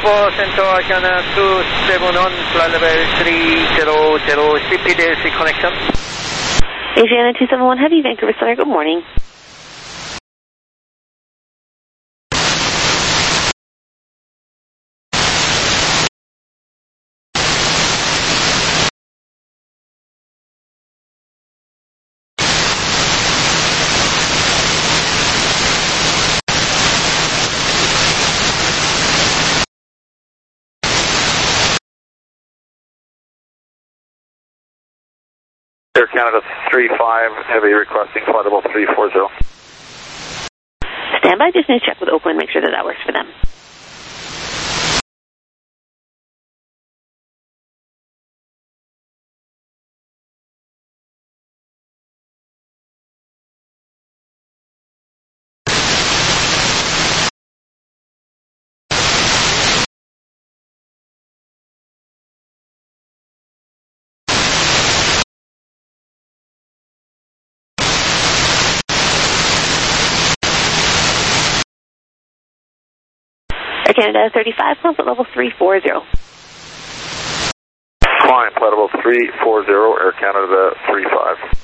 Singapore Centaur Canada 271, flight level 300, CPDC connection. Asiana 271 Heavy, Vancouver Center, good morning. Air Canada 35 Heavy requesting flight level 340. Stand by, just need to check with Oakland, make sure that works for them. Air Canada 35, climb flight level 340. Climb flight level 340, Air Canada 35.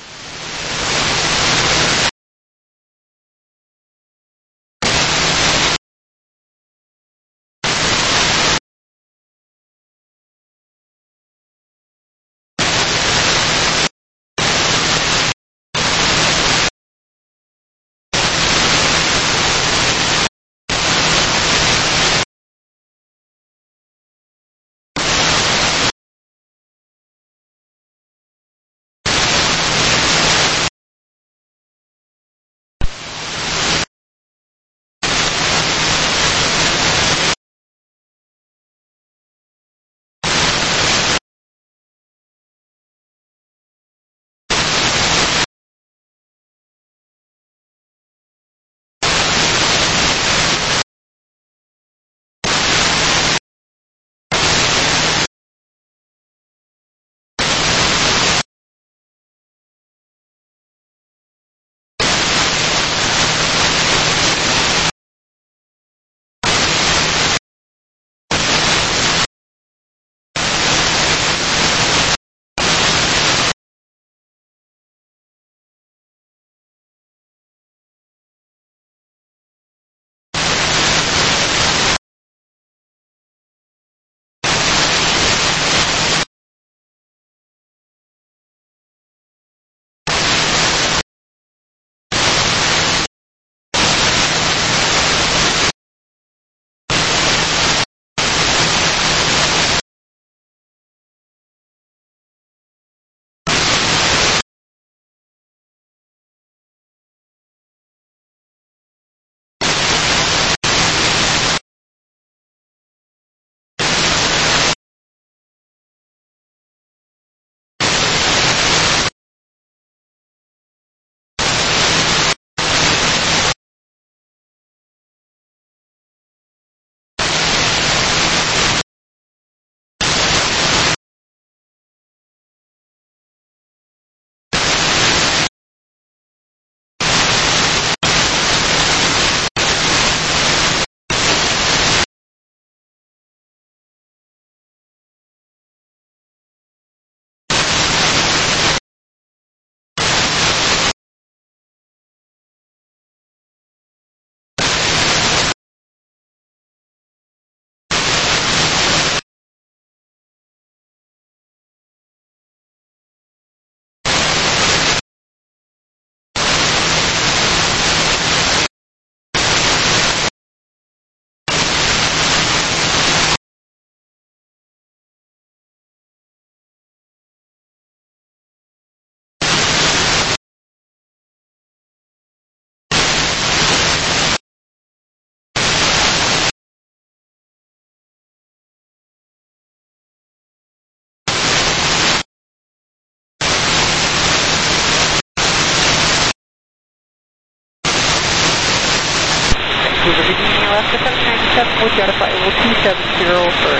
Alaska 7097, we'll get a flight level 270 for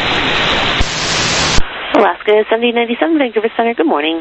Alaska 7097, Vancouver Center, good morning.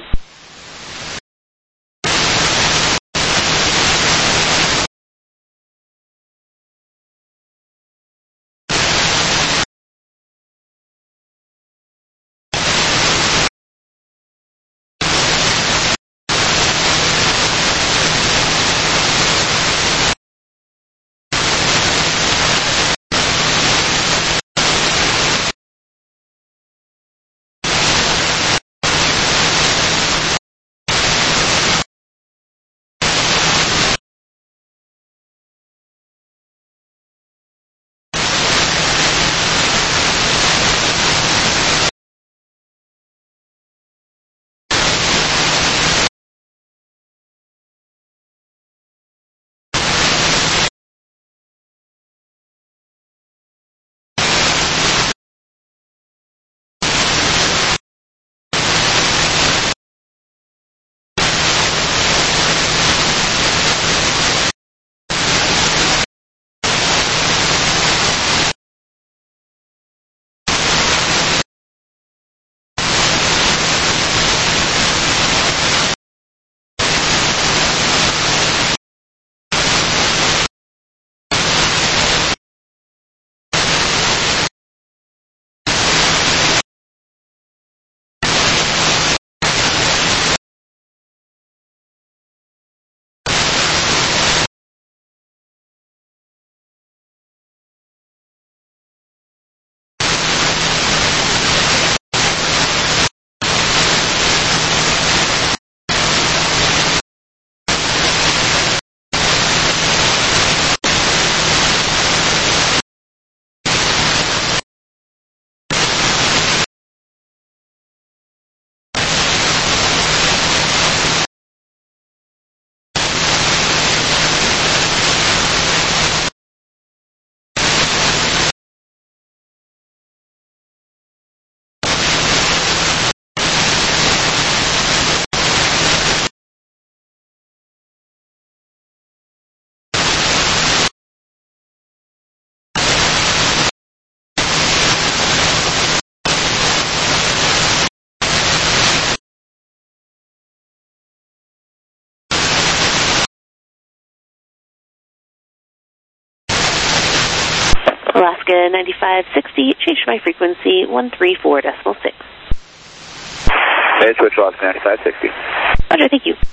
Alaska 9560, change my frequency 134.6. Hey, switch Alaska 9560. Roger, thank you.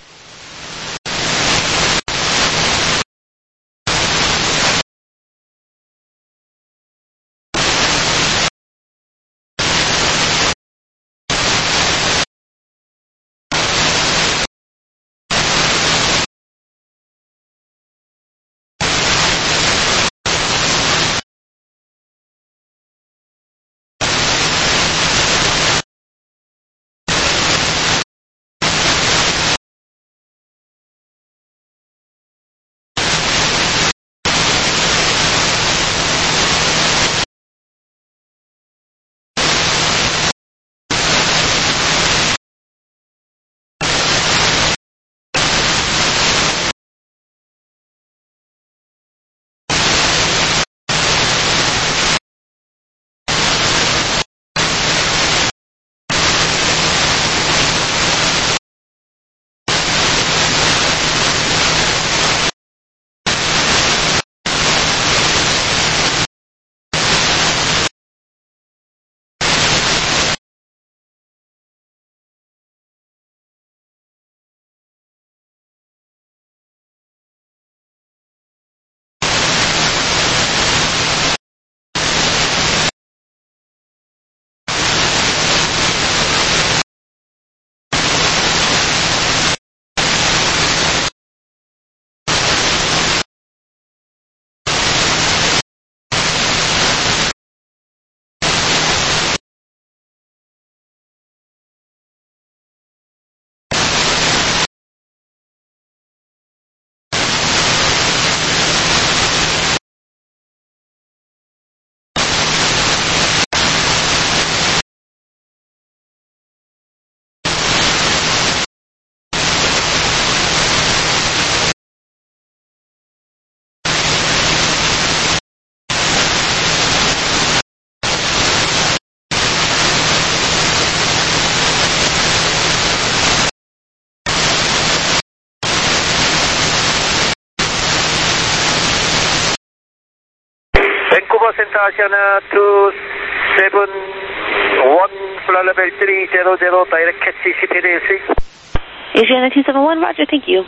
Vancouver Center Asiana 271, flight level 300, direct catch CPD3. Asiana 271, roger, thank you.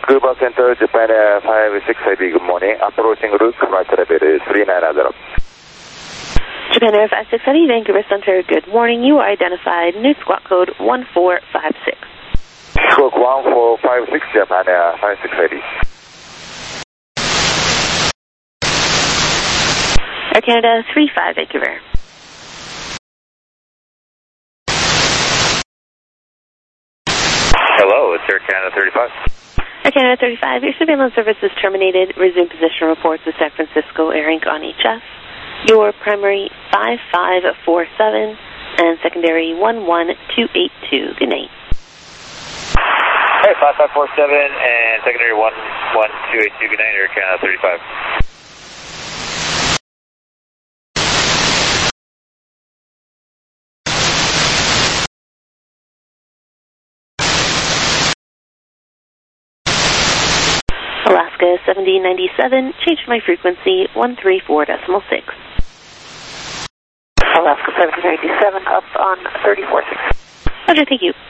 Vancouver Center, Japan Air 56 Heavy, good morning. Approaching route, flight level is 3900. Japan Air 56 Heavy, Vancouver Center, good morning. You are identified, new squawk code 1456. Squawk 1456, Japan Air 56 Heavy. Air Canada 35 Vancouver. Hello, it's Air Canada 35. Air Canada 35, your surveillance service is terminated. Resume position reports with San Francisco Air Inc. on HF. Your primary 5547 and secondary 11282. Good night. Hey, 5547 and secondary 11282. Good night, Air Canada 35. Alaska 7097, change my frequency 134.6. Alaska 7097, up on 34.6. Roger, thank you.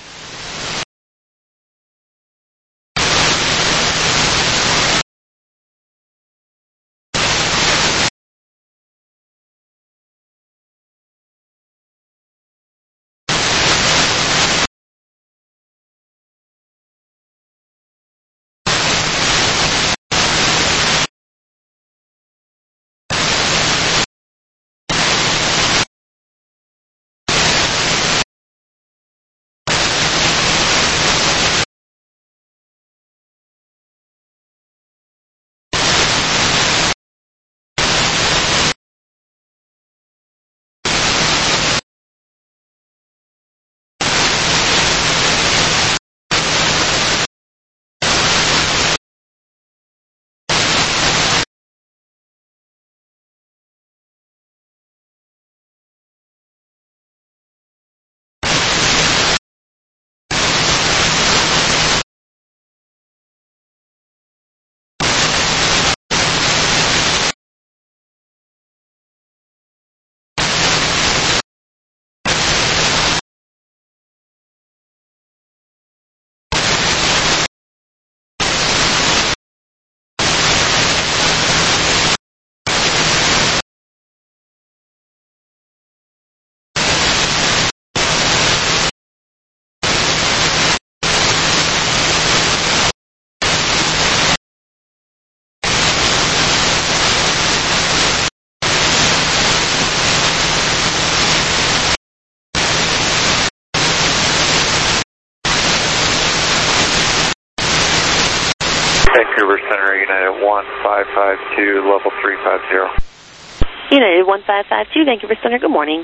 Vancouver Center, United 1552, level 350. United 1552, Vancouver Center, good morning.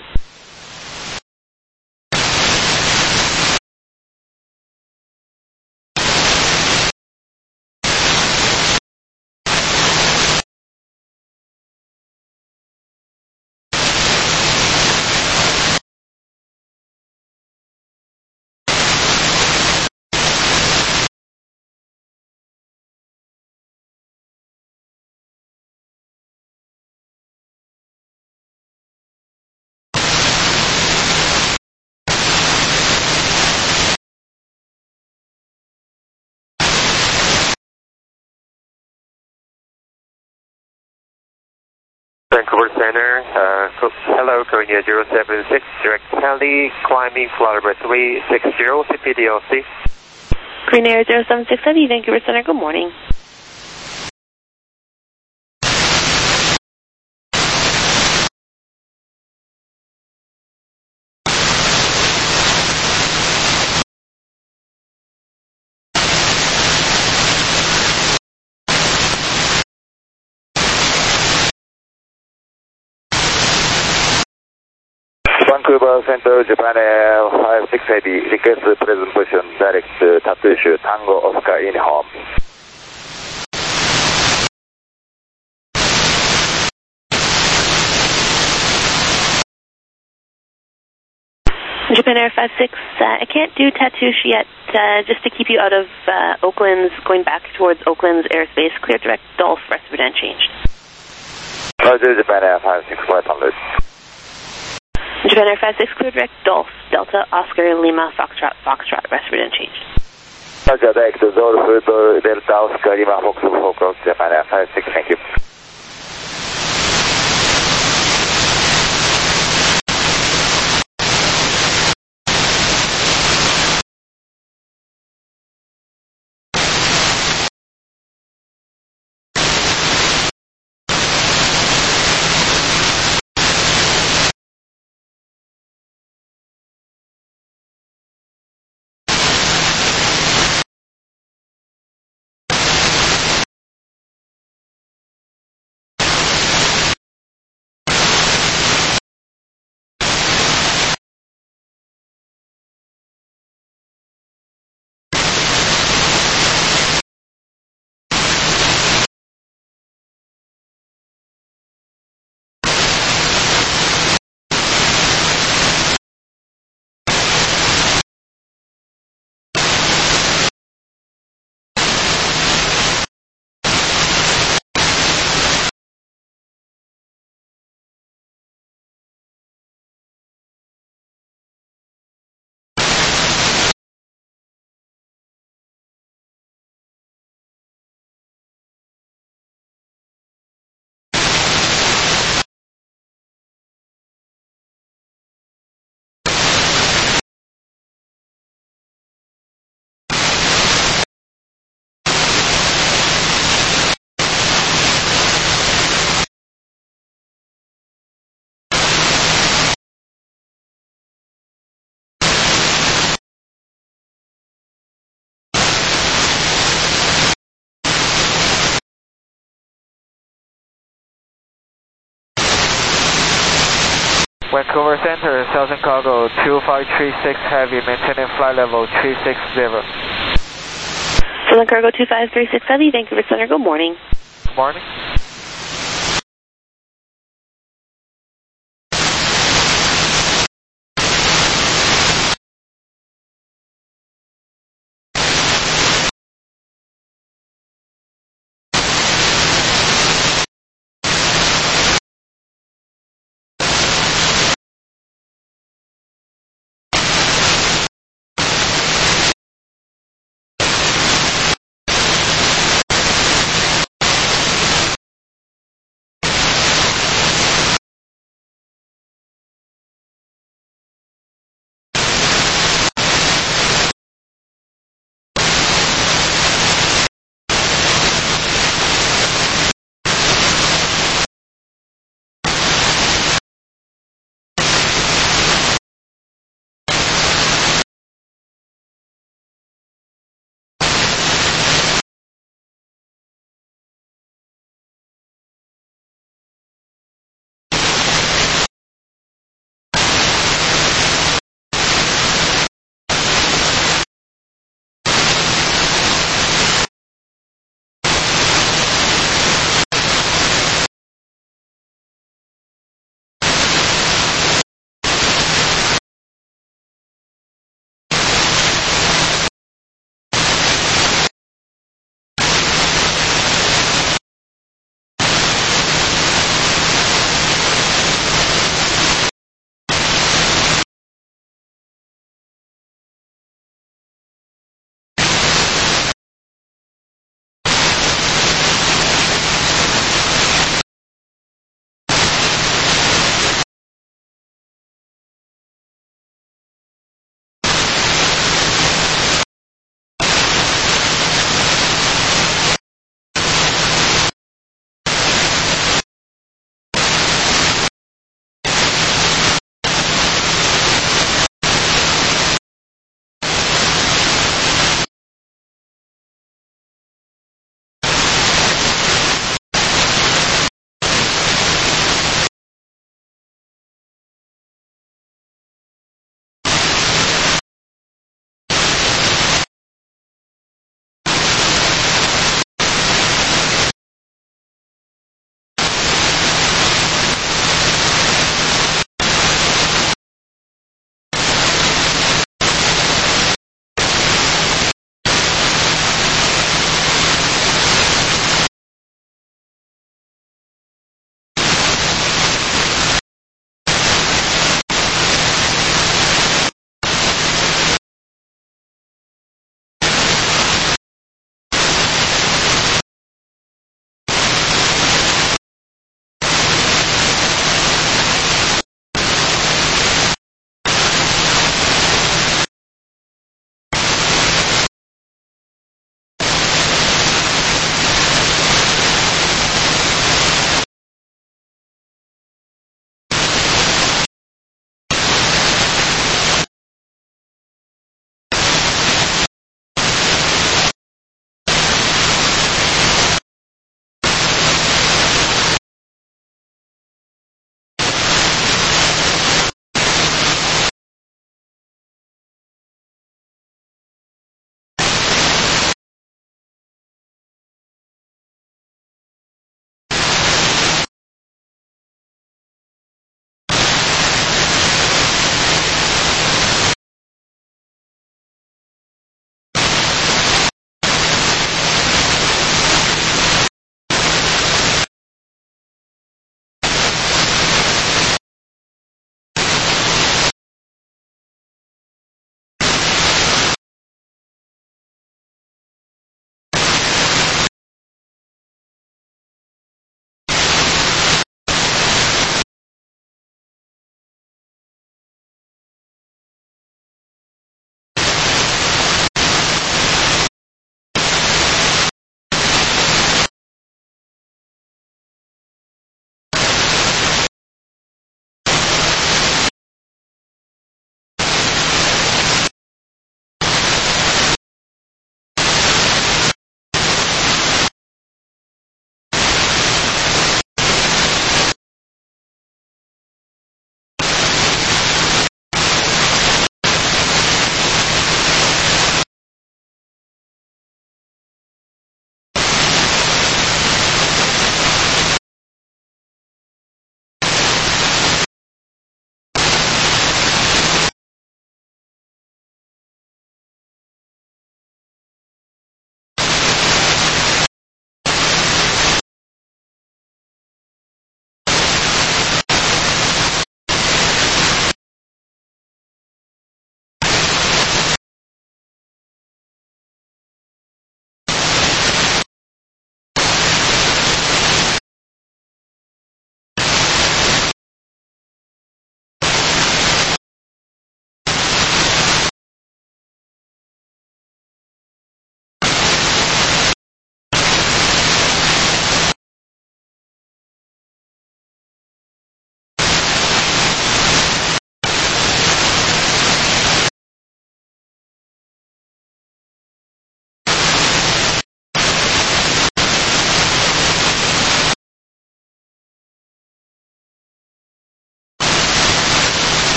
Vancouver Center, hello, Korea 076, direct heli, climbing, flight level 360, CPDLC. Green Air 076 Heavy, Vancouver Center, good morning. Vancouver Center, Japan Air 56 Heavy, request present position, direct Tatushu, Tango Oscar in home. Japan Air 56, I can't do Tatoosh yet, just to keep you out of Oakland's, going back towards Oakland's airspace. Clear direct Dolph, rest of it unchanged. Roger, Japan Air 56, 500. Japan Air 56, clear direct Dolph, Delta, Oscar, Lima, Foxtrot, Foxtrot, rest of it unchanged. Roger, direct to Zulu, Delta Oscar, Lima, Fox, Japan Air 56, thank you. Vancouver Center, Southern Cargo 2536 Heavy, maintaining flight level 360. Southern Cargo 2536 Heavy, Vancouver Center, good morning. Good morning.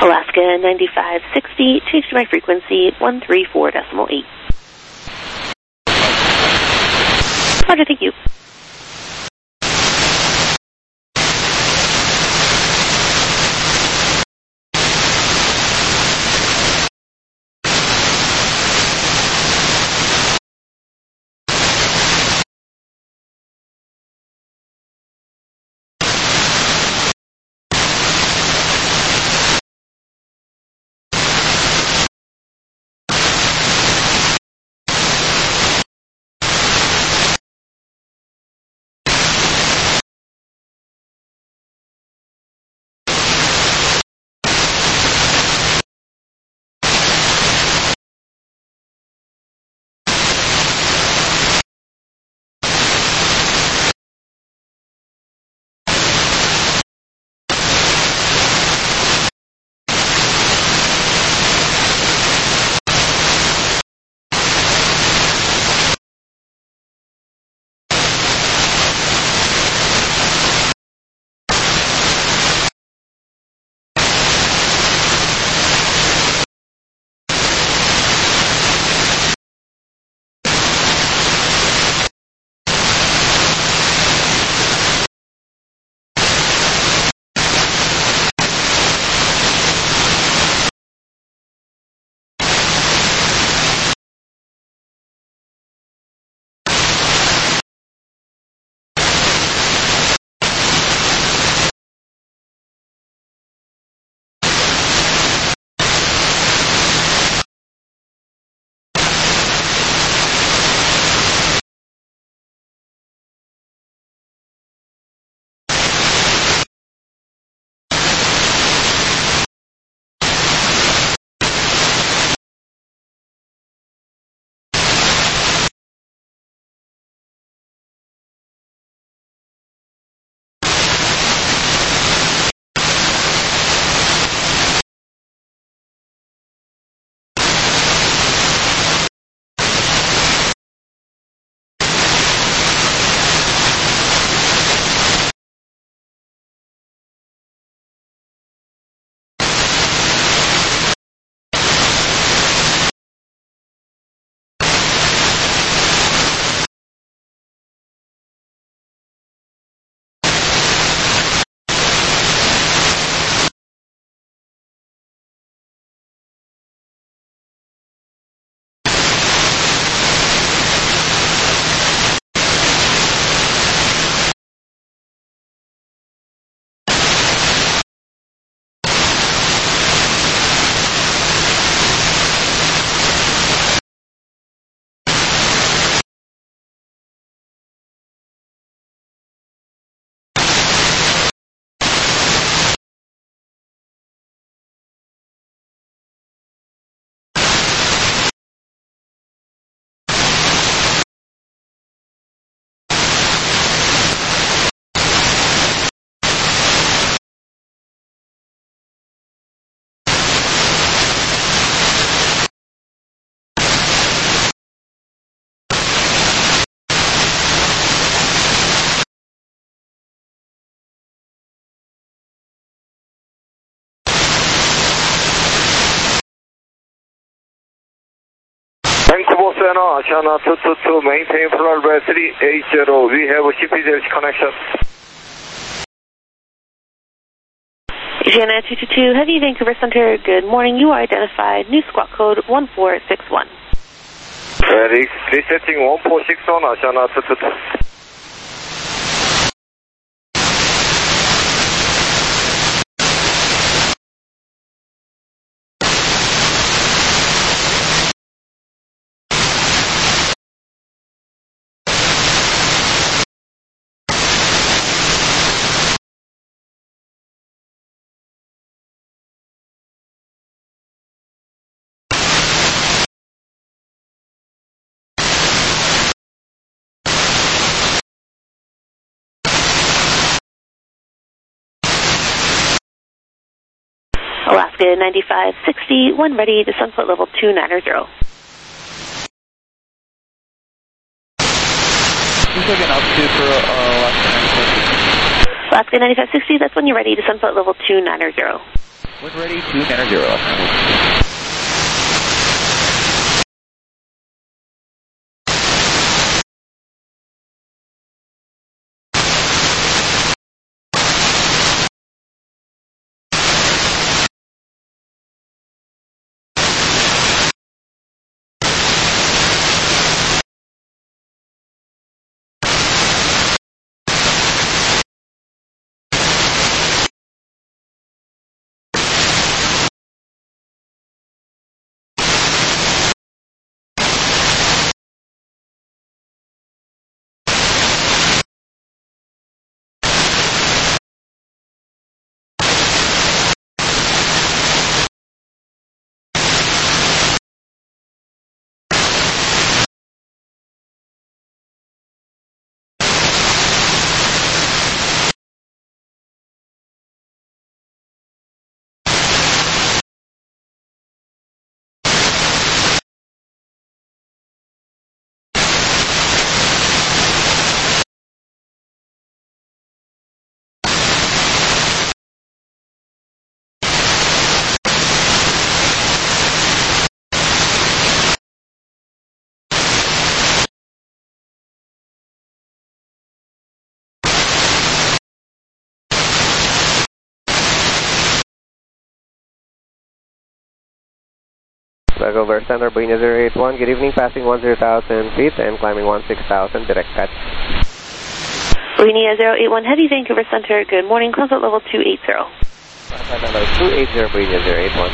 Alaska 9560, change to my frequency 134.8. Roger, thank you. Vancouver Center, China 222, maintain flight 380, we have CPDLC connection. Asiana 222, Heavy Vancouver Center, good morning. You are identified, new squawk code 1461. Resetting 1461, Asiana 222. Alaska 9560, one ready to sunfloat level 290. Again, altitude for Alaska 9560. Alaska 9560, that's when you're ready to sunfloat level 290. When ready, 290. Vancouver Center, Boeing 081, good evening, passing 10,000 feet and climbing 16,000, direct cut. Boeing 081 Heavy, Vancouver Center, good morning, climb at level 280. Level 280, Boeing 081.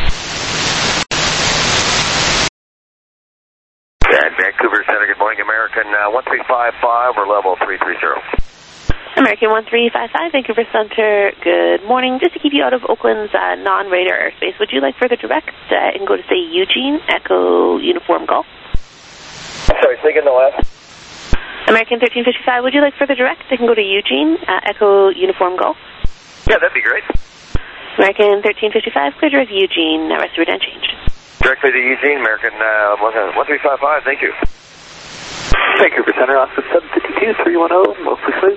And Vancouver Center, good morning, American 1355 or level 330. American 1355, Vancouver Center, good morning. Just to keep you out of Oakland's non-radar airspace, would you like further direct and go to, say, Eugene, Echo, Uniform Golf? Sorry, say again the last. American 1355, would you like further direct? I can go to Eugene, Echo, Uniform Golf. Yeah, that'd be great. American 1355, clear direct Eugene, rest of changed. Directly to Eugene, American 1355, thank you. Vancouver Center, Oscar 752, 310, mostly smooth.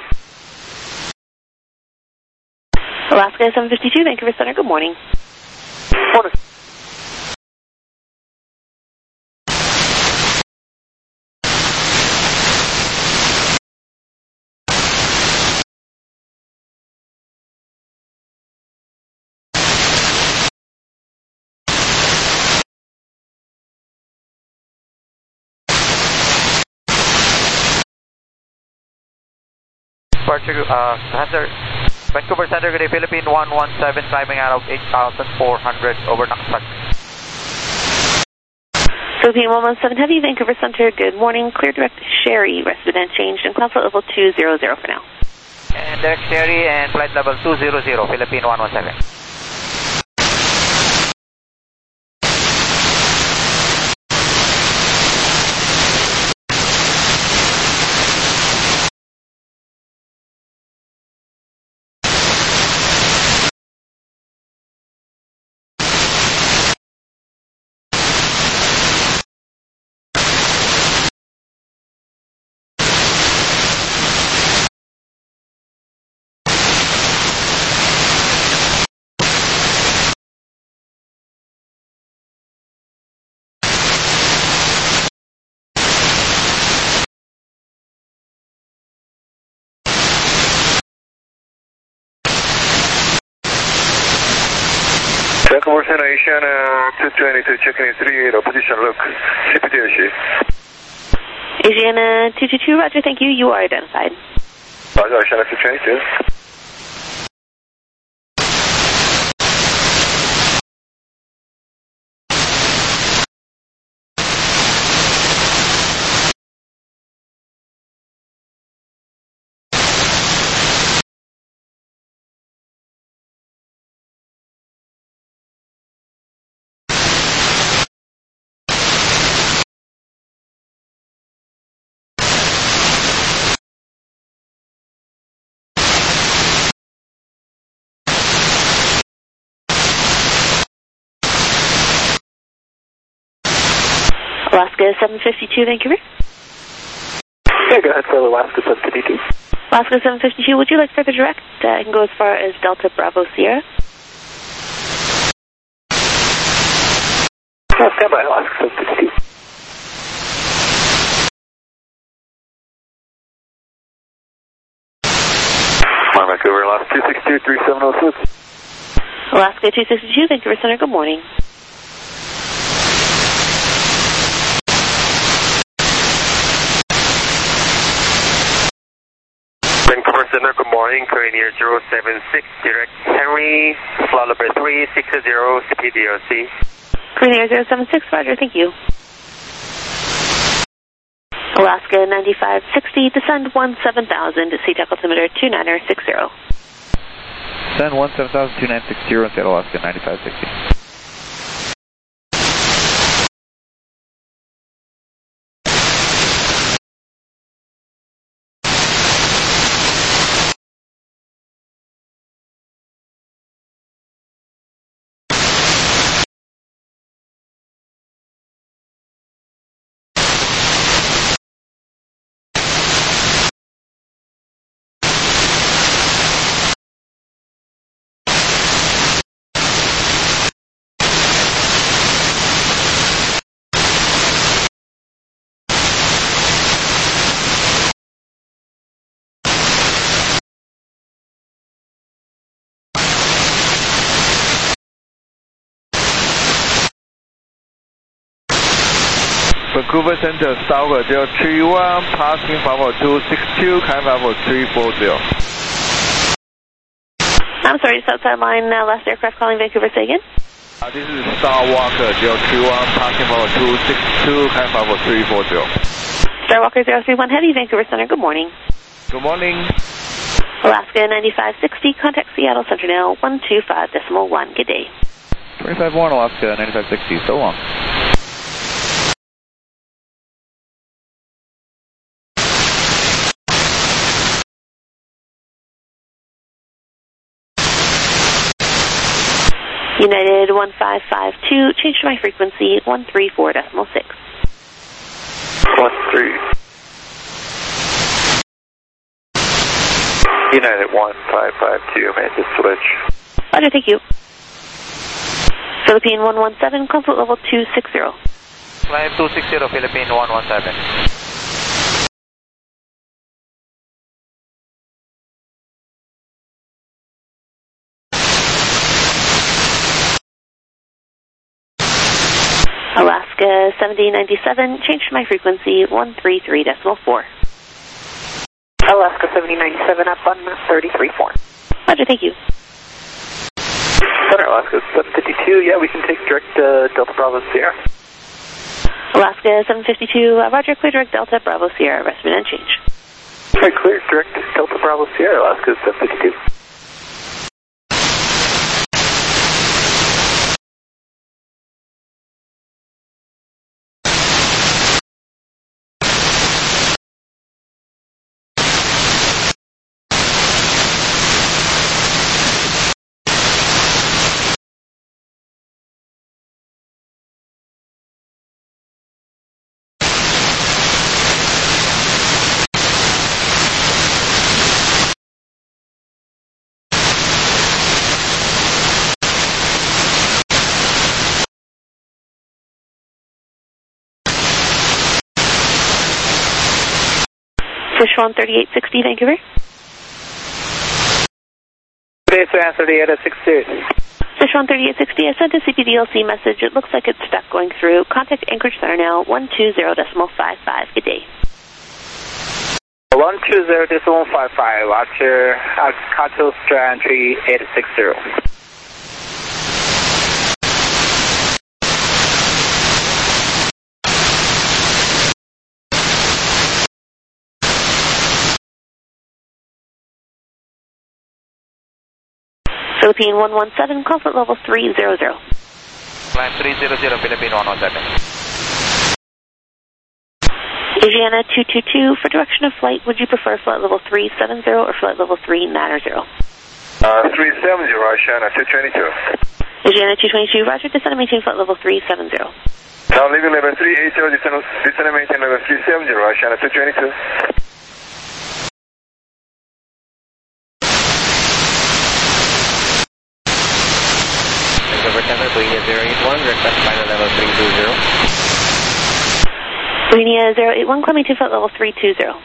Alaska 752, Vancouver Center, good morning. Morning. Departure, Hazard. Vancouver Center, good day, Philippine 117, climbing out of 8,400 over Naksak. Philippine 117 Heavy, Vancouver Center, good morning. Clear direct Sherry, resident changed, and cloud flight level 200 for now. And direct Sherry and flight level 200, Philippine 117. Vancouver Center, Asiana 222, checking in 38, position look, CPTOC. Asiana 222, roger, thank you, you are identified. Roger, Asiana 222. Alaska 752, Vancouver. Yeah, go ahead for Alaska 752. Alaska 752, would you like further direct? I can go as far as Delta Bravo Sierra. Stand by, Alaska 752. Vancouver, Alaska 262, 3706. Alaska 262, Vancouver Center, good morning. Vancouver Center, good morning. Korean Air 076, direct Henry, flight number 360, CPDOC. Korean Air 076, roger, thank you. Alaska 9560, descend 17,000, seat altimeter 2960. Send 17,000, 2960, Seattle, Alaska 9560. Vancouver Center, Southward 031, passing Bravo 262, climb Bravo 340. I'm sorry, just outside line, last aircraft calling Vancouver, say again? This is Star Walker 031, passing Bravo 262, climb Bravo 340. Star Walker 031 Heavy, Vancouver Center, good morning. Good morning. Alaska 9560, contact Seattle Center now 125.1, good day. 25-1, Alaska 9560, so long. United 1552, change to my frequency 134.6. 13. United 1552, man, just switch. Roger, thank you. Philippine 117, comfort level 260. Climb 260, Philippine 117. Alaska 7097, change to my frequency 133.4. Alaska 7097 up on 33.4. Roger, thank you. Center, Alaska 752, yeah, we can take direct Delta Bravo Sierra. Alaska 752, roger, clear direct Delta Bravo Sierra, rest and change. Right, clear direct Delta Bravo Sierra, Alaska 752. Fishron 3860, Vancouver. Today's answer to 862. Fishron 3860, I sent a CPDLC message. It looks like it's stuck going through. Contact Anchorage Center now 120.55. Good day. 120.55, Roger, Alcatel Strand 3860. Philippine 117, comfort level 300. Climb 300, Philippine 117. Asiana 222, for direction of flight, would you prefer flight level 370 or flight level 390? 370, Asiana 222. Asiana 222, roger, descend and maintain flight level 370. Now leaving level 380, descend and maintain level 370, Asiana 222. Vancouver Center, Korea 081, request final level 320. Slovenia 081, climbing to flight level 320.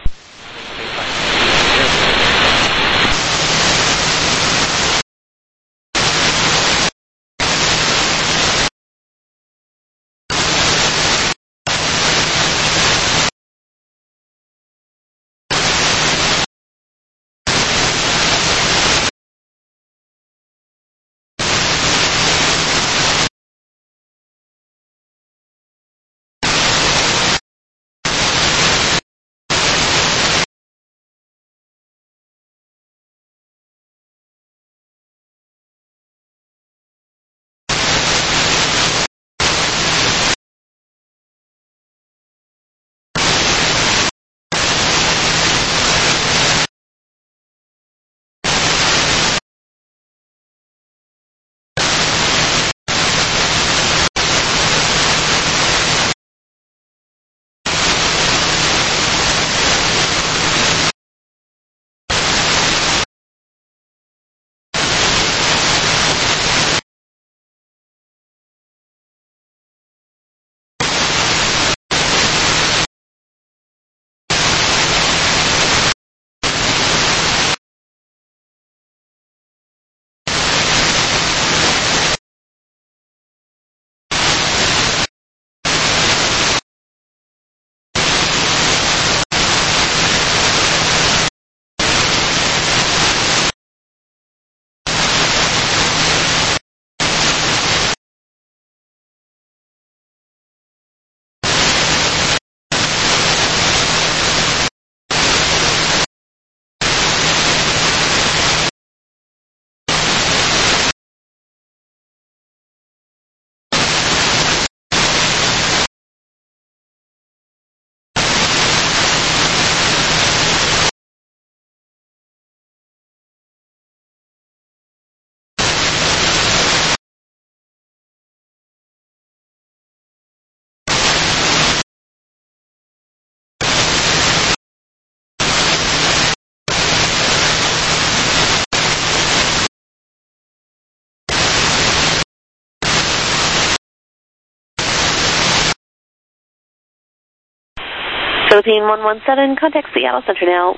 Philippine 117, contact Seattle Center now,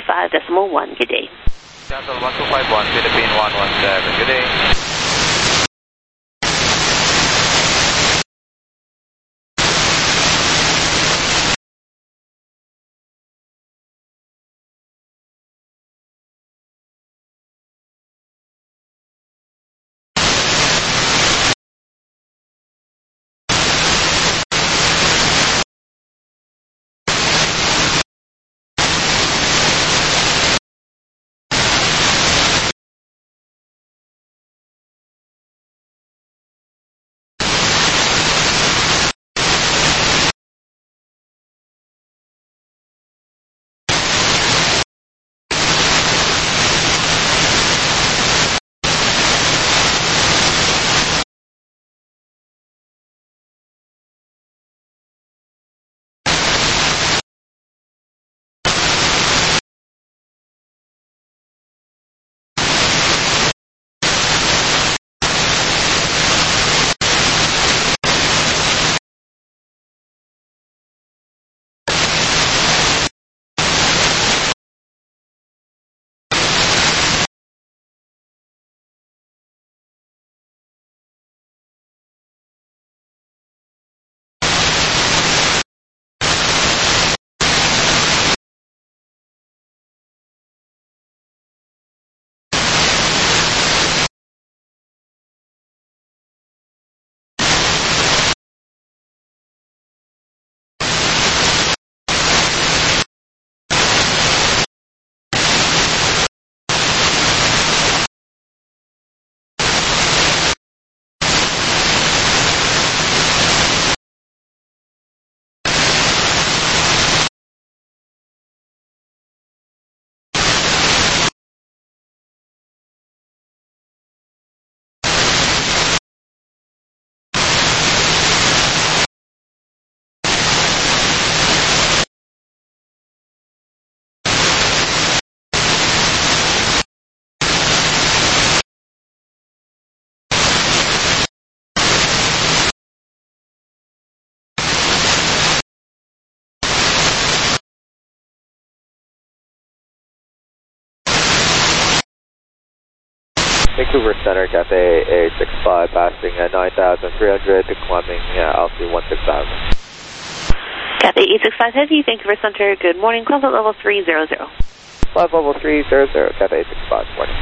125.1. Good day. Seattle 1251, Philippine 117, good day. Vancouver Center, Cathay 865, passing 9,300, climbing altitude 16,000. Cathay 865 Heavy, Vancouver Center, good morning, cloud level 300. Cloud level 300, Cathay 865, morning.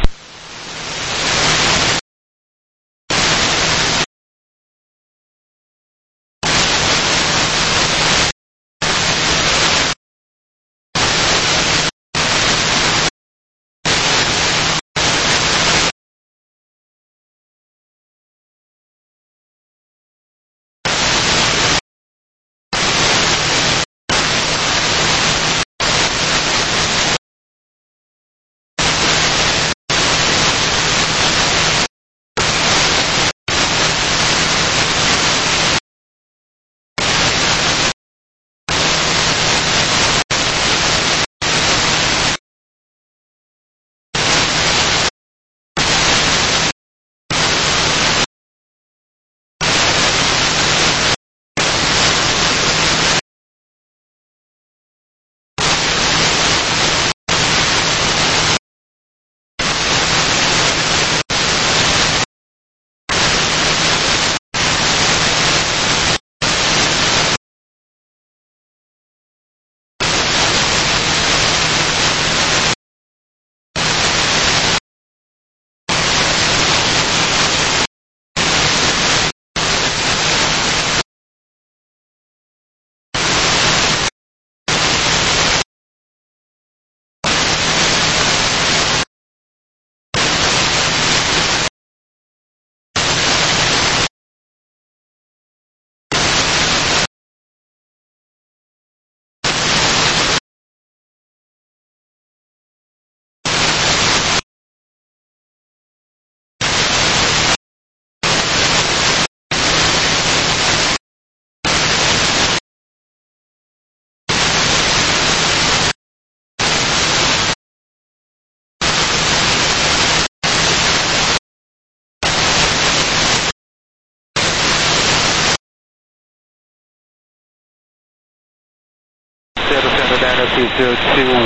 Diner 2021,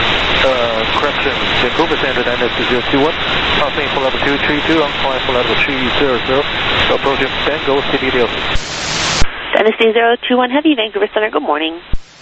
correction, Vancouver Center Diner 2021, passing for level 232, on climb for level 300, approaching Tango City Delta. Dynasty 021 Heavy, Vancouver Center, good morning.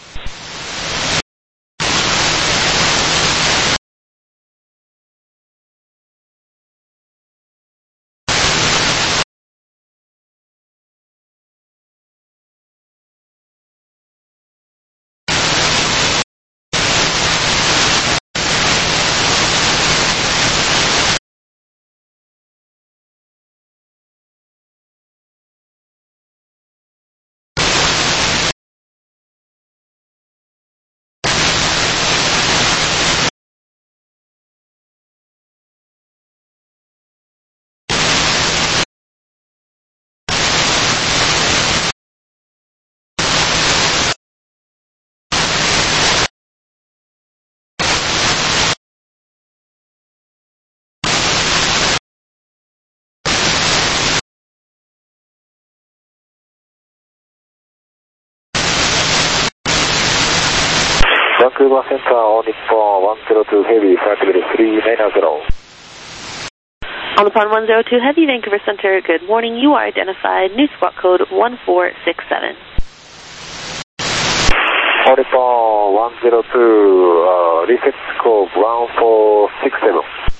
Vancouver Center, on Nippon 102 Heavy, flight level 390. On Nippon 102 Heavy, Vancouver Center, good morning. You are identified, new squawk code 1467. On Nippon 102, reset scope 1467.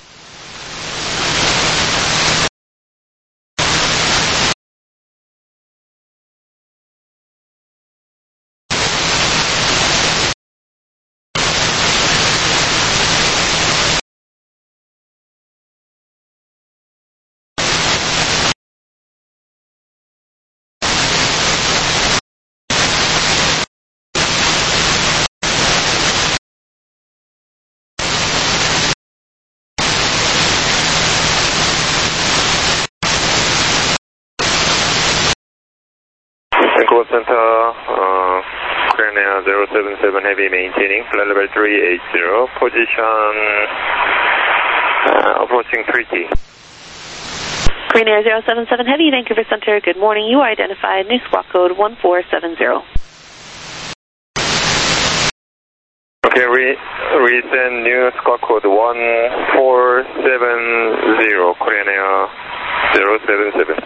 Vancouver Center, Korean Air 077 Heavy maintaining, flight level 380, position approaching 3T. Korean Air 077 Heavy, Vancouver Center, good morning. You are identified, new squawk code 1470. Okay, resend new squawk code 1470, Korean Air 077.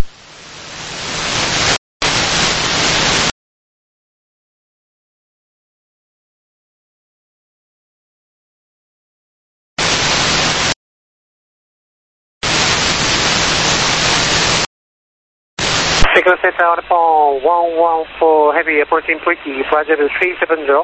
Signal Center on the phone 114 Heavy approaching Twitty, flight level 370.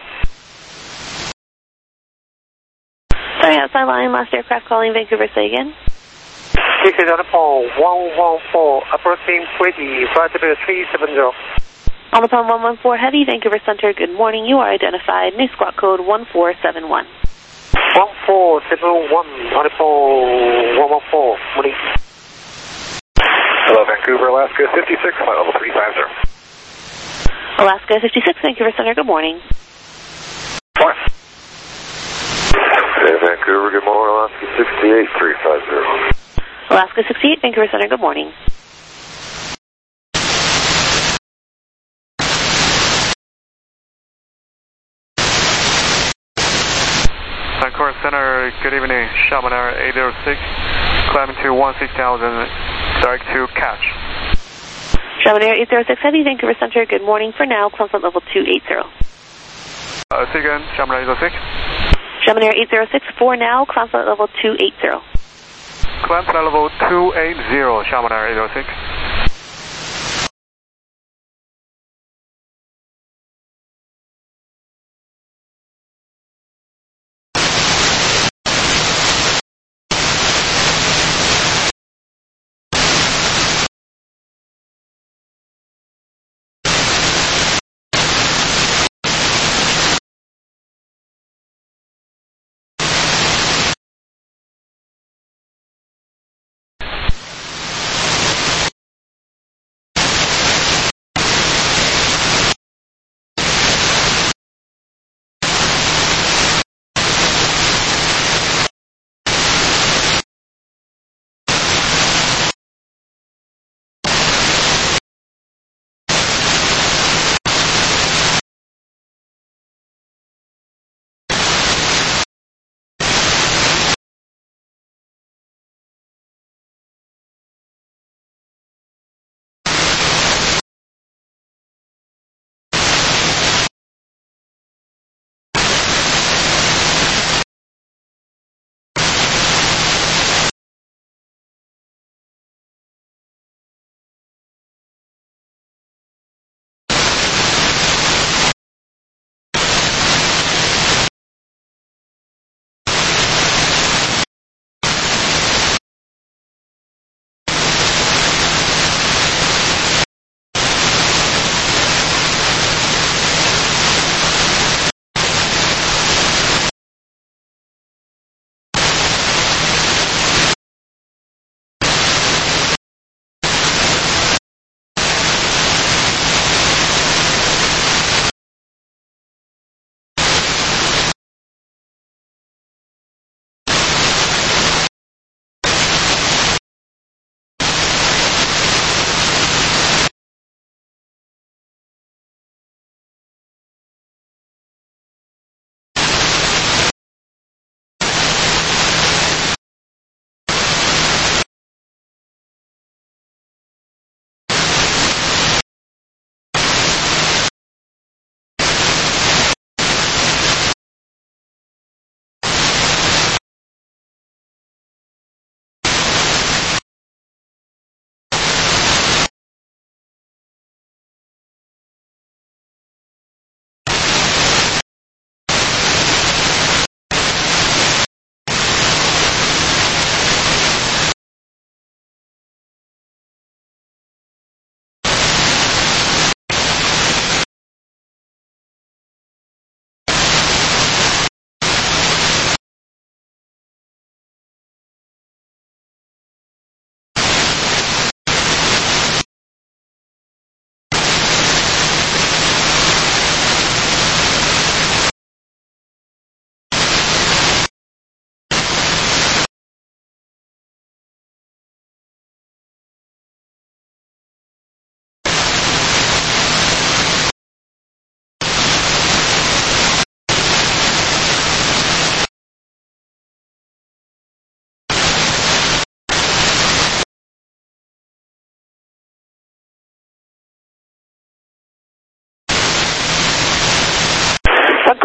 Sorry, outside line, last aircraft calling Vancouver, say again. Signal on the phone 114 approaching Twitty, flight level 370. On the phone 114 Heavy, Vancouver Center, good morning. You are identified. New squawk code 1471. 1471 on the phone 114. Morning. Hello, Vancouver, Alaska 56, flight level 350. Alaska 56, Vancouver Center, good morning. Morning. Hey, Vancouver, good morning, Alaska 68, 350. Alaska 68, Vancouver Center, good morning. Vancouver Center, good evening. Shaman Air 806, climbing to 16,000, direct to catch. Shaman Air 806 Heavy, Vancouver Center, good morning. For now, climb flight level 280. Say again, Shaman Air 806. Shaman Air 806, for now, climb flight level 280. Climb flight level 280, Shaman Air 806.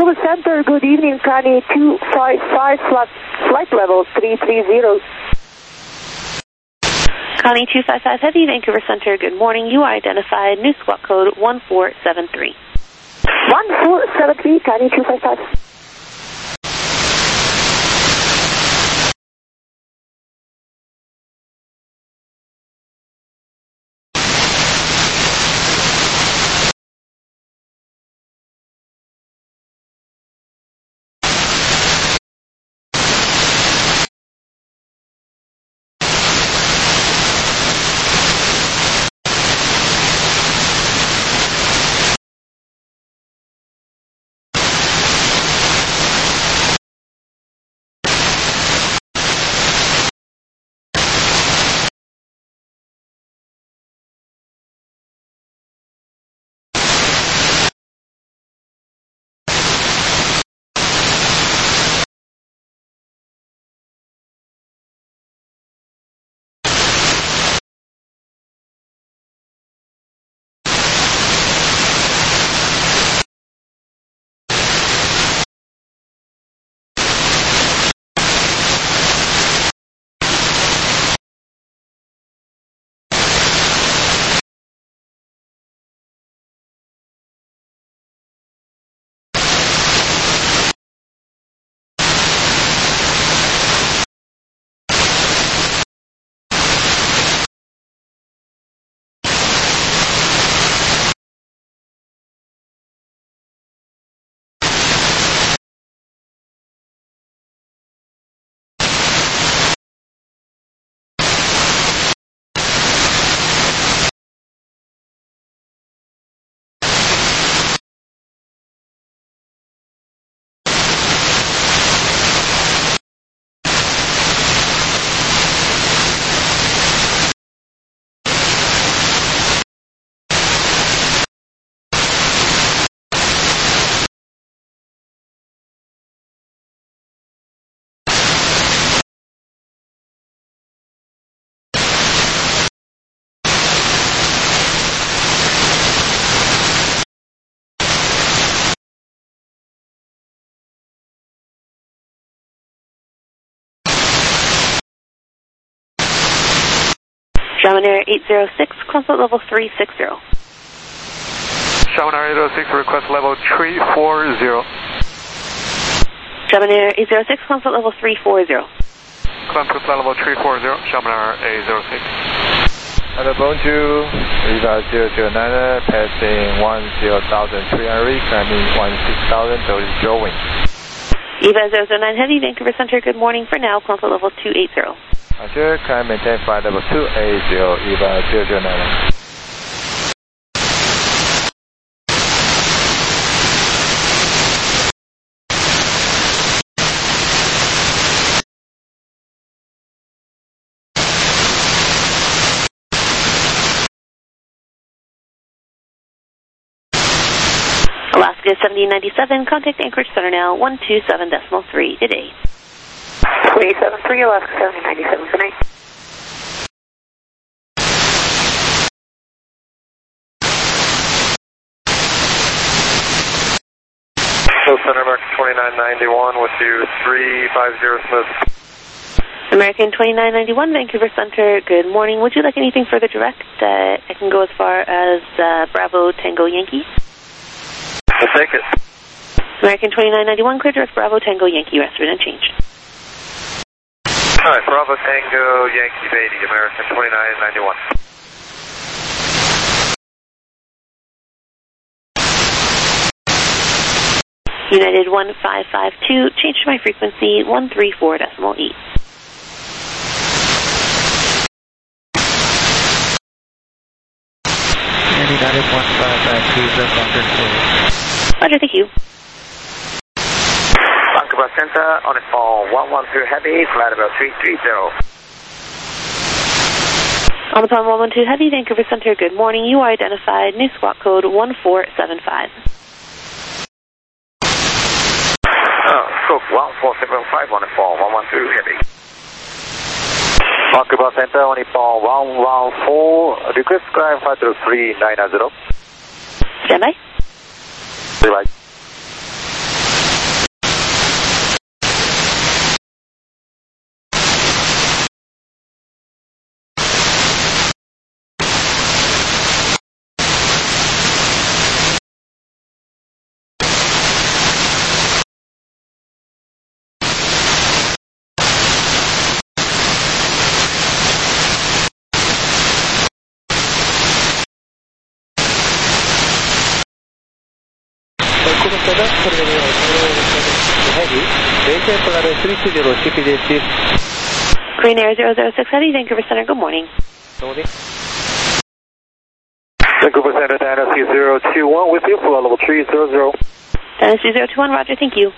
Vancouver Center, good evening, Connie 255, flight level 330. Connie 255 Heavy, Vancouver Center, good morning. You are identified, new squawk code 1473. 1473, Connie 255. Shaman Air 806, consult level 360. Shaman Air 806, request level 340. Shaman Air 806, consult level 340. Consult level 340, Shaman Air 806. Hello, bonjour. Viva 009, passing 10,300, climbing 16,000, so it's Joe Eva 009 Heavy, Vancouver Center, good morning. For now, consult level 280. Roger, climb maintain flight level 280, Eva 009. Alaska 7097, contact Anchorage Center now, 127.3, good day. 287.3, Alaska 7097, good night. Center American 2991 with you 350 Smith. American 2991, Vancouver Center, good morning. Would you like anything further direct? I can go as far as Bravo Tango Yankee. We'll take it. American 2991, clear direct Bravo Tango Yankee, rest of it unchanged. Alright, Bravo Tango Yankee 80, American 2991. United 1552, change to my frequency 134.8. United 1552, the contact. Roger, thank you. Vancouver Center, on its phone 112 Heavy, flight about 330. On the phone 112 Heavy, Vancouver Center, good morning. You are identified, new squawk code 1475. Scope 1475 on the phone 112 Heavy. Vancouver Center, on its phone 114, request climb flight level 390. Standby. Standby. Canada, Heavy, maintain flight level 320, CPD. Green Air 006 Heavy, Vancouver Center, good morning. Good morning. Vancouver Center, Dynasty 021 with you, flight level 300. Dynasty 021, roger, thank you.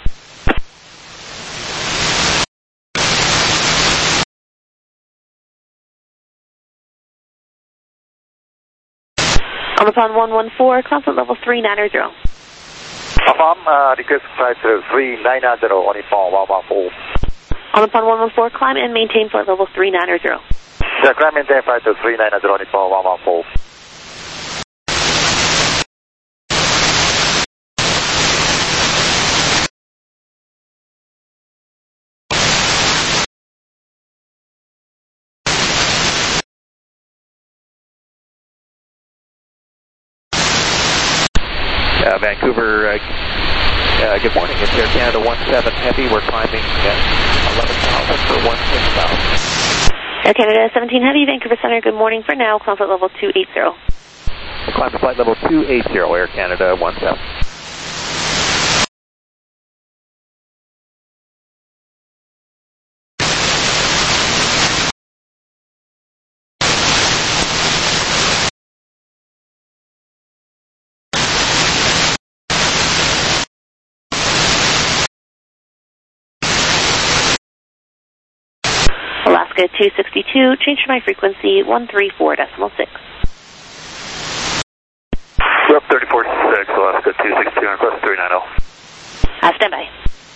On the pond 114, conflict level 390. Request flight 390 on the pond 114. On the pond 114, climb and maintain flight level 390. Yeah, climb and maintain flight 390 on the pond 114. Vancouver, good morning. It's Air Canada 17 Heavy. We're climbing 11,000 for 16,000. Air Canada 17 Heavy, Vancouver Center, good morning. For now, conflict level 280. We'll climb to flight level 280, Air Canada 17. Alaska 262, change to my frequency 134.6. Rep 34.6, Alaska 262, request 390. Stand by.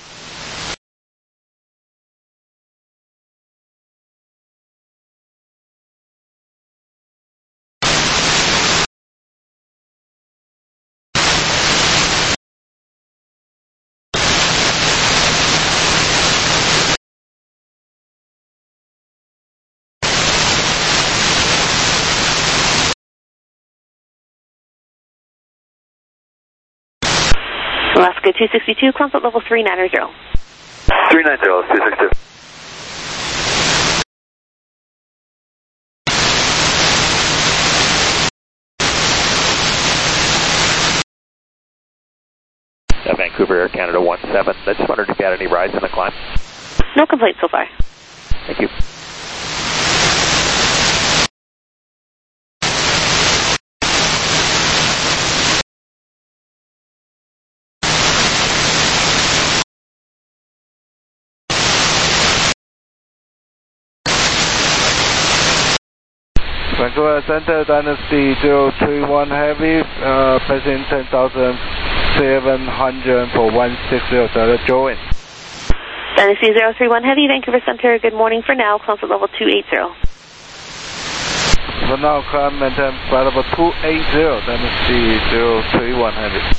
Alaska 262, conflict level 390. 390, 262. Vancouver, Air Canada 17. I just wondered if you had any rides in the climb. No complaints so far. Thank you. Vancouver Center, Dynasty 031 Heavy, passing 10,700 for 160, join. Dynasty 031 Heavy, Vancouver Center, good morning. For now, conflict level 280. For now, climb maintain flight level 280, Dynasty 031 Heavy.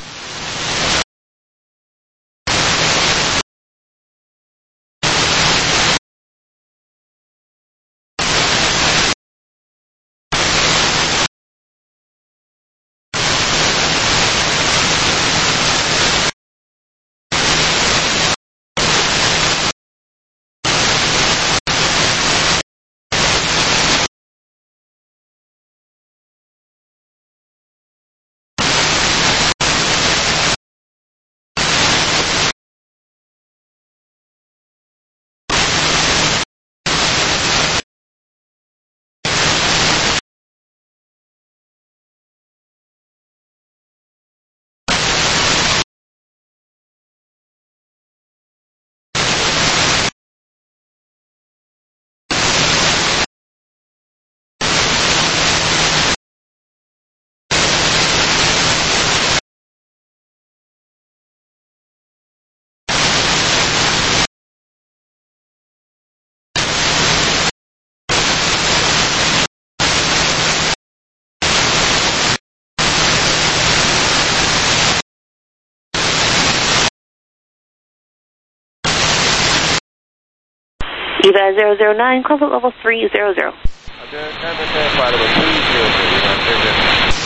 EVA 009, conflict level 300. Okay, flight level 300.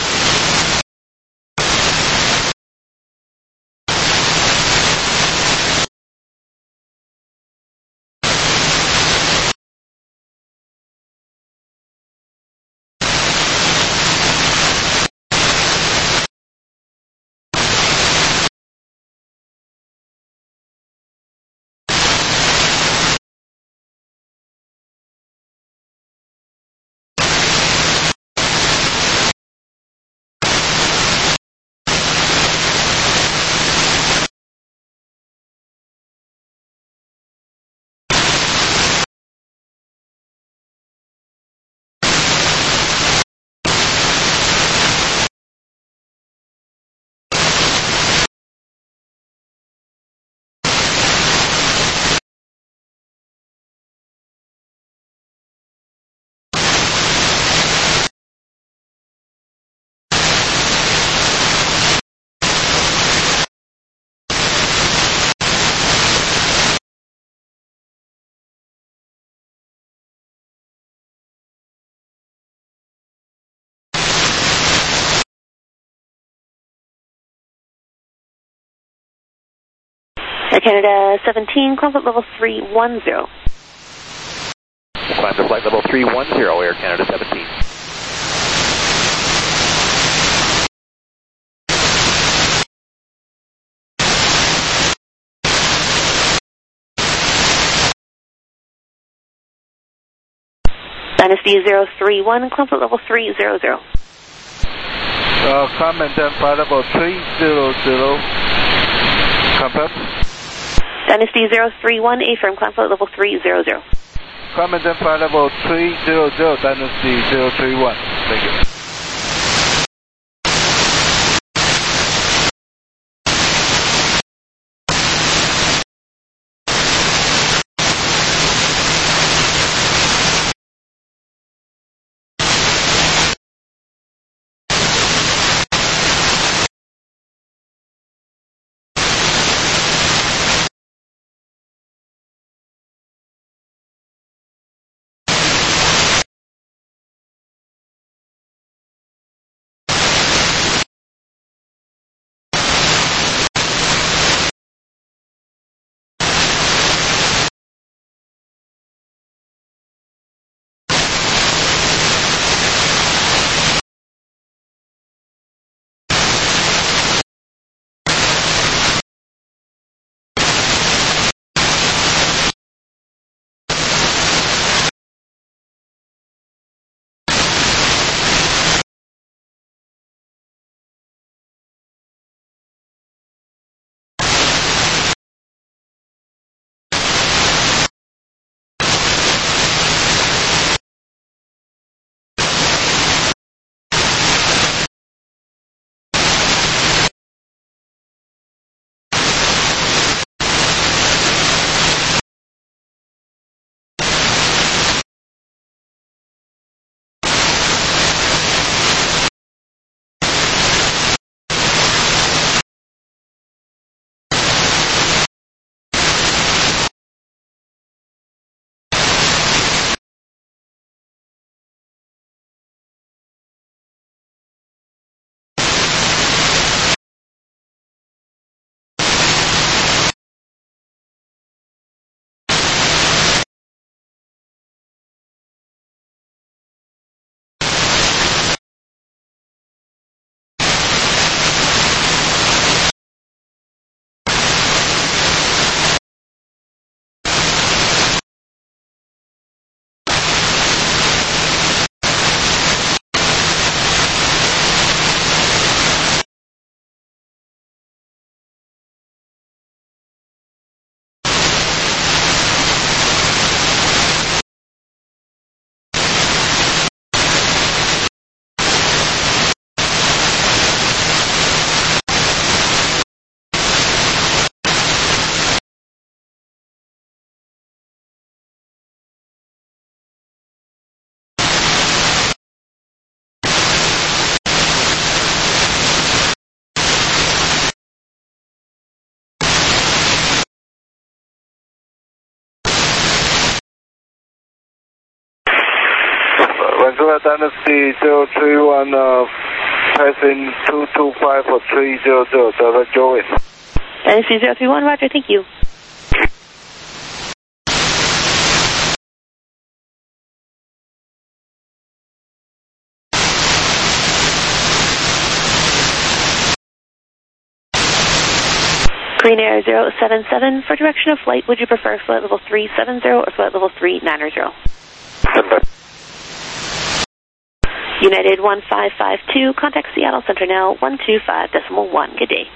Air Canada 17, climb flight level 310. Climb to flight level 310, Air Canada 17. Dynasty 031, climb flight level 300. Climb and then flight level 300. Confirm. Dynasty 031, A-firm, climb flight level 300. Climb and then flight level 300, Dynasty 031. Thank you. Vancouver Dynasty 031, passing 225 for 300, Delta Joey. Dynasty 031, roger, thank you. Korean Air 077, for direction of flight, would you prefer flight level 370 or flight level 390? United 1552, contact Seattle Center now, 125.1. Good day.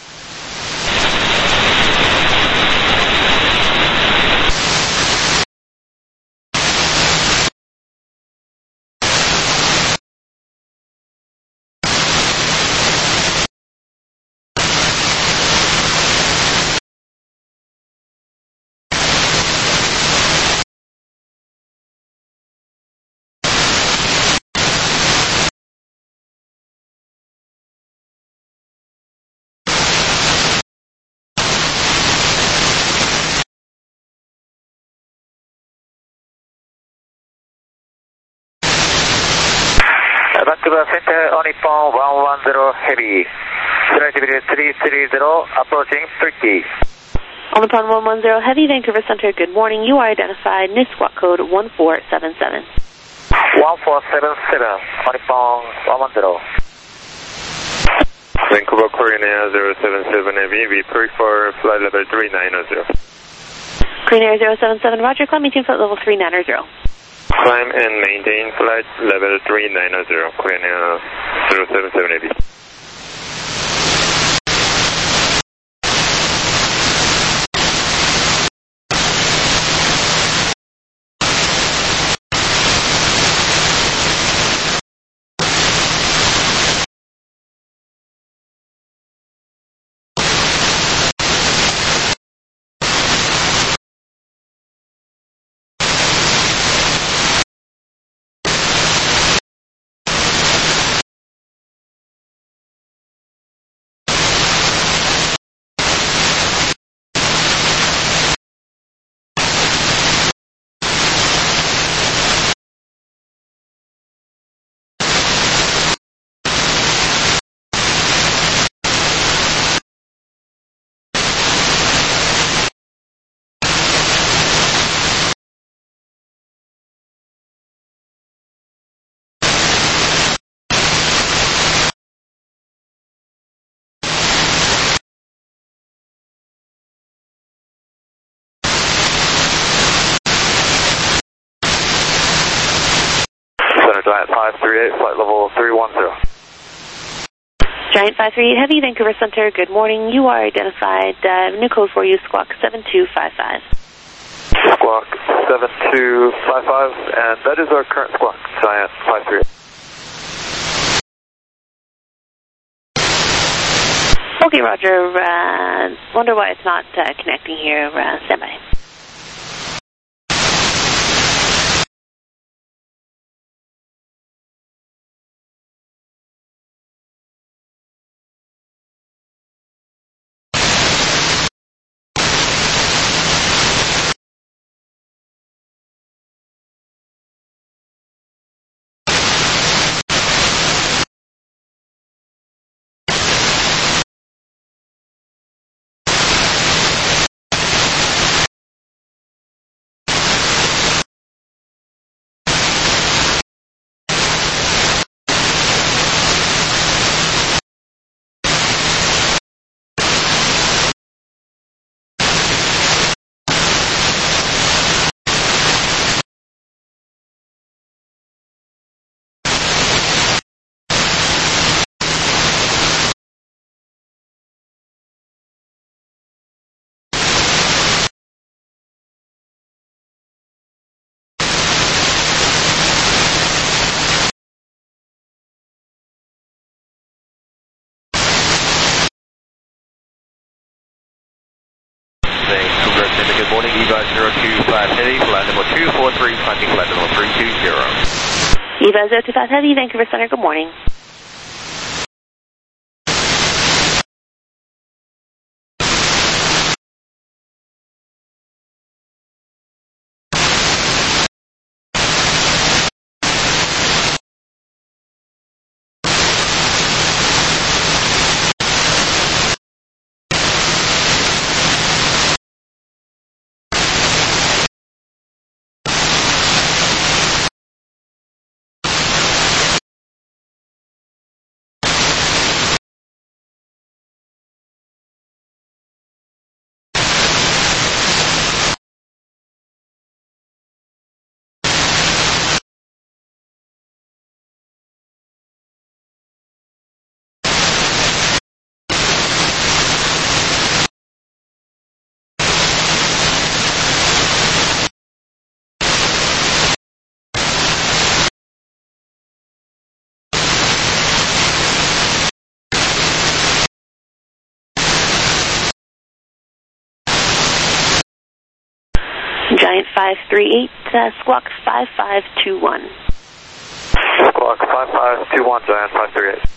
Vancouver Center, Nippon 110 Heavy. Relativity 330, approaching Turkey. Upon 110 Heavy, Vancouver Center, good morning. You are identified, NIS squawk code 1477. 1477, Upon 110. Vancouver Korean Air 077 Heavy, we prefer flight level 3900. Korean Air 077, roger, climb maintain flight level 3900. Climb and maintain flight level 3900, Korean Air 077 Heavy. Giant 538, flight level 310. Giant 538 Heavy, Vancouver Center, good morning. You are identified, new code for you, squawk 7255. Squawk 7255, and that is our current squawk, Giant 538. Okay, roger. Wonder why it's not connecting here. Stand by. Good morning, EVA 025 Heavy, flight number 243, climbing flight number 320. EVA 025 Heavy, Vancouver Center, good morning. Giant 538, squawk 5521. Squawk 5521, Giant 538.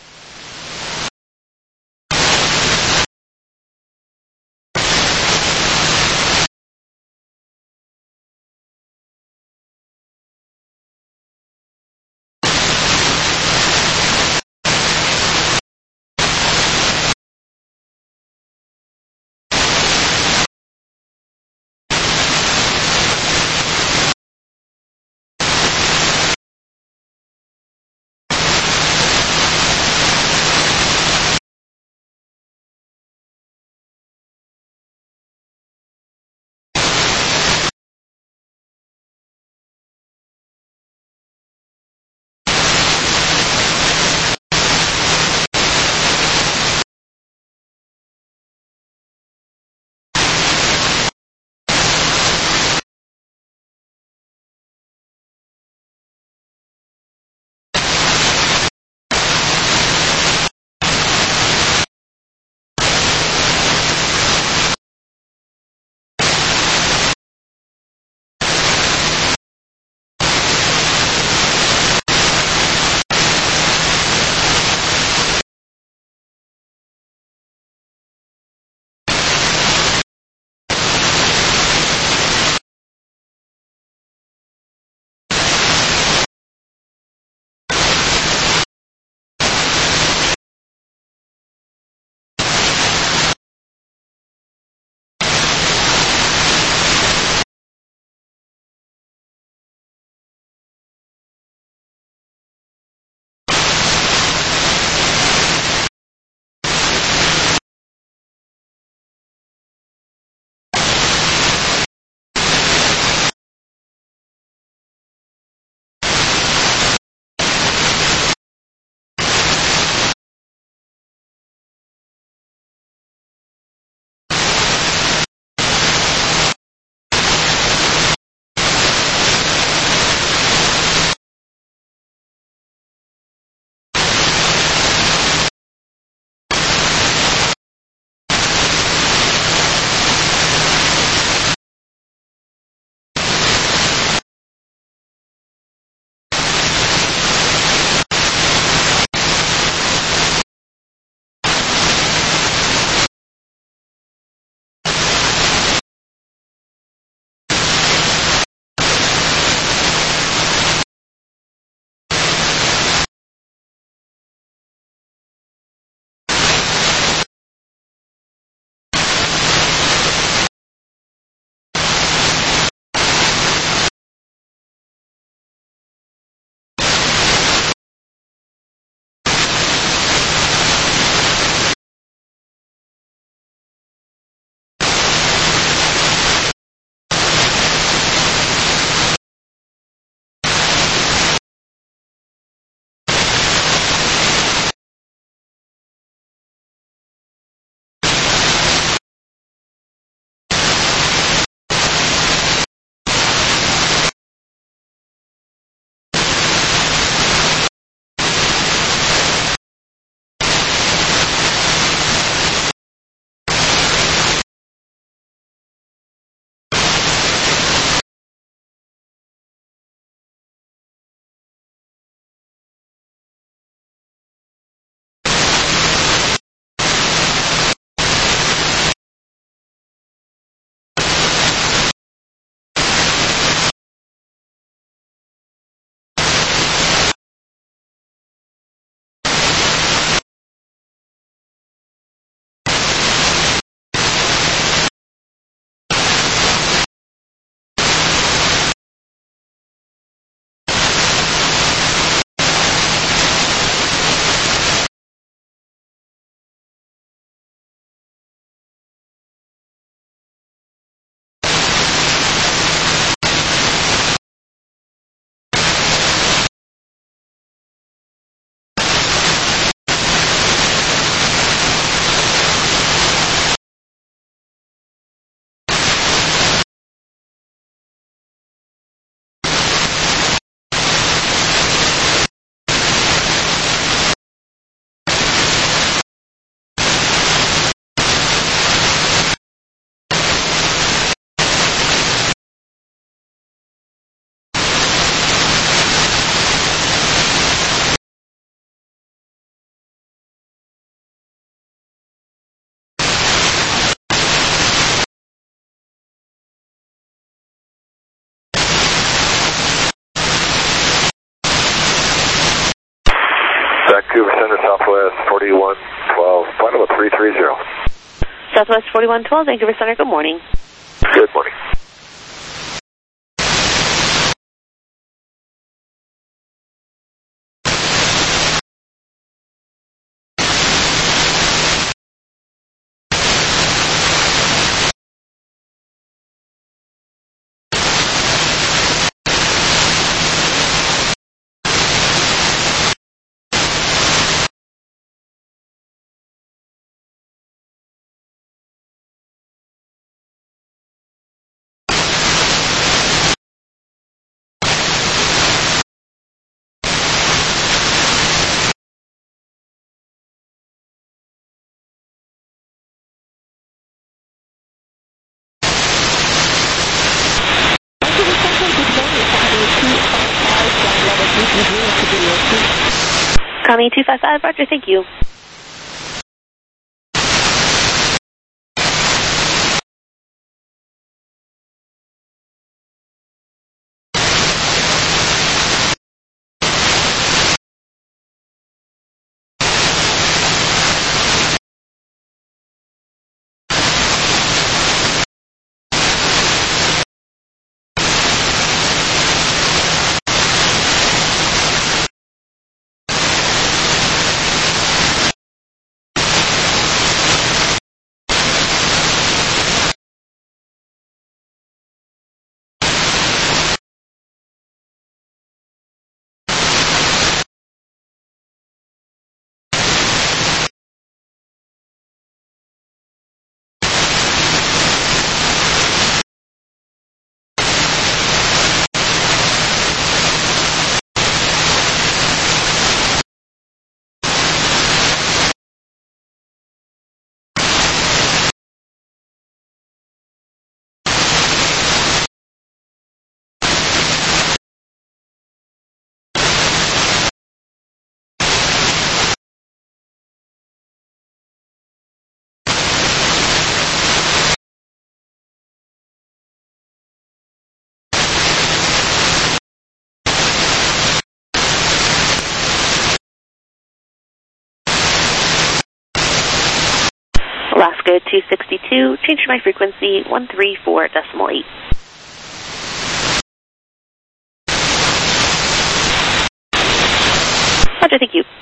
Center, Southwest 4112, flight level 330. Southwest 4112, Vancouver Center, good morning. Good morning. Connie 255, Roger, thank you. Alaska 262, change my frequency 134.8. Roger, thank you.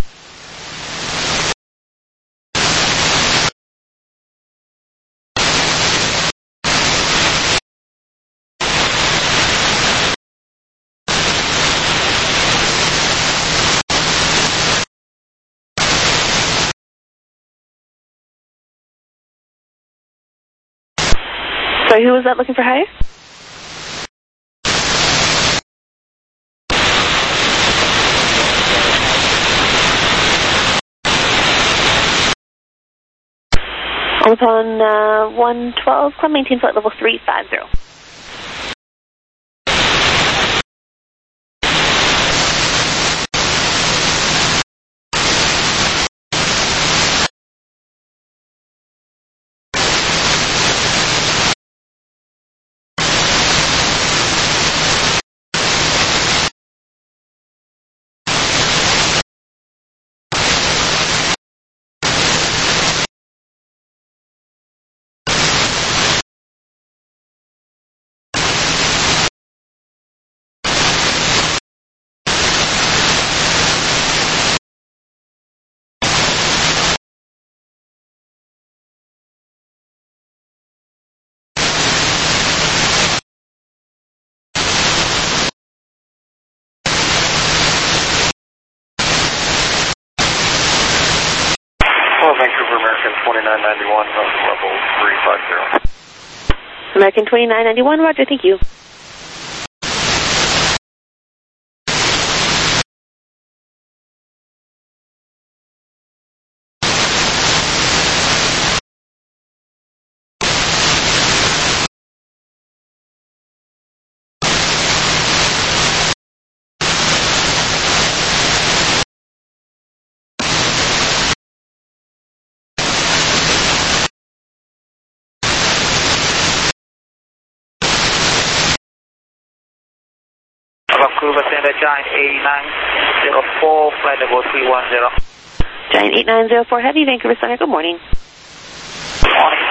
Sorry, who was that looking for hire? On 112, climb maintain flight level 350. Vancouver American 2991, level 350. American 2991, Roger, thank you. Vancouver Center, Giant 8904, flight level 310. Giant 8904 Heavy, Vancouver Center, good morning. Morning.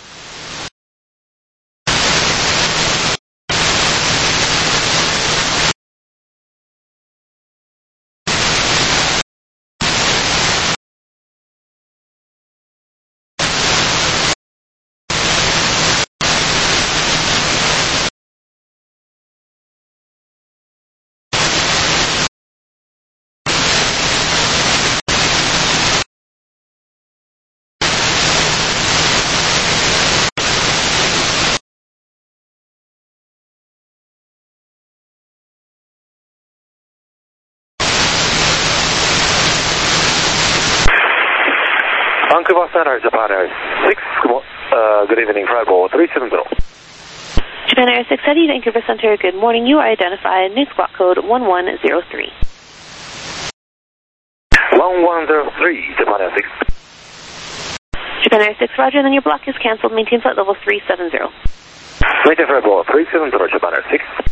Vancouver Center, Japan Air 6, good evening, flight level 370. Japan Air 6 Heavy, Vancouver Center, good morning. You are identified, new squawk code 1103. 1103, Japan Air 6. Japan Air 6, roger, and then your block is canceled. Maintain flight level 370. Maintain flight level 370, Japan Air 6.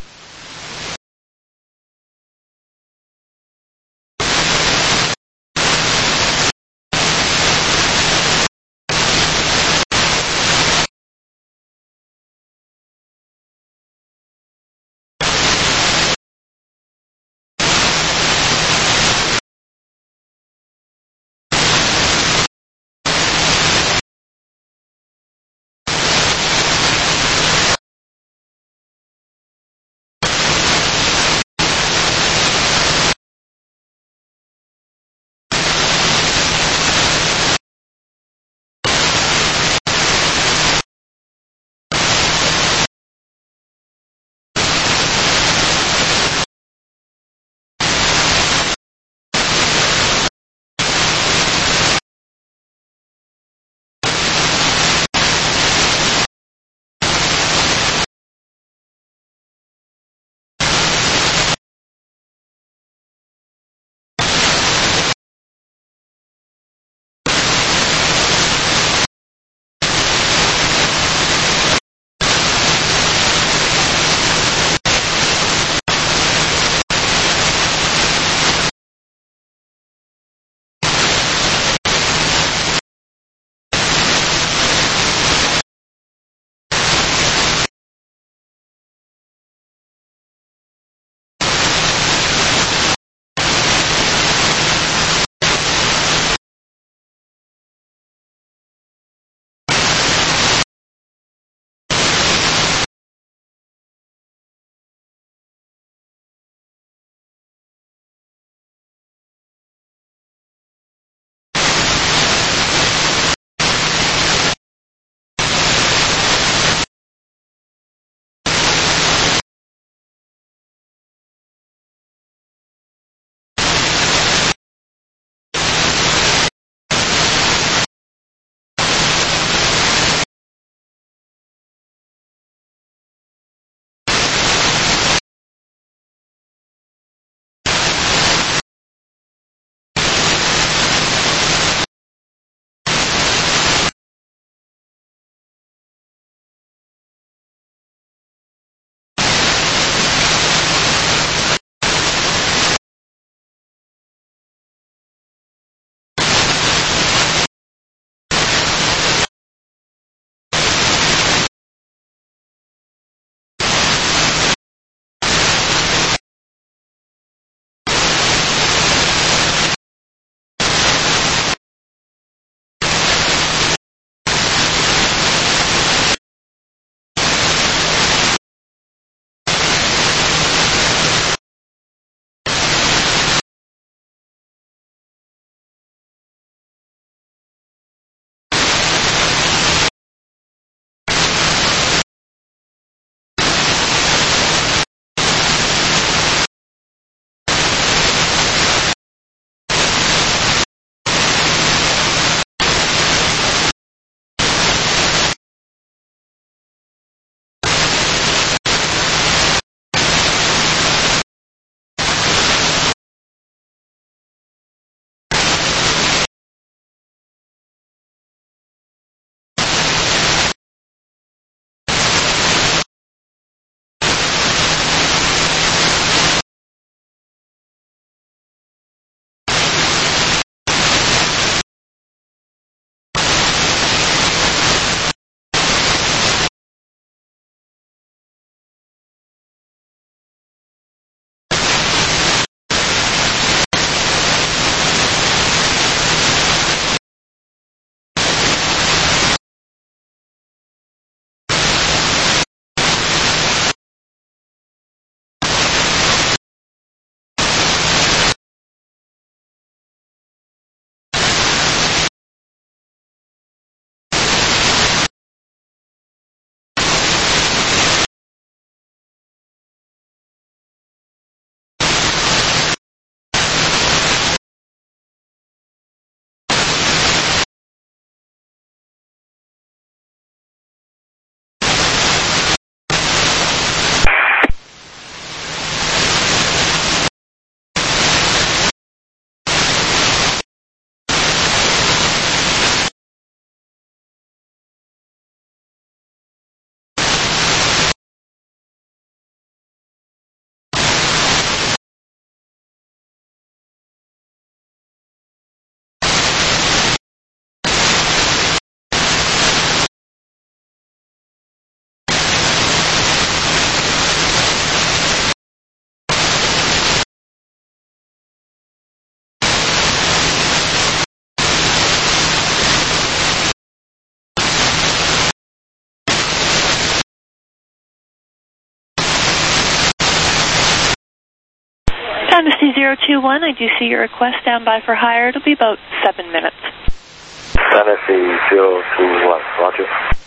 021, I do see your request. Stand by for hire. It'll be about 7 minutes. Tennessee 021, roger.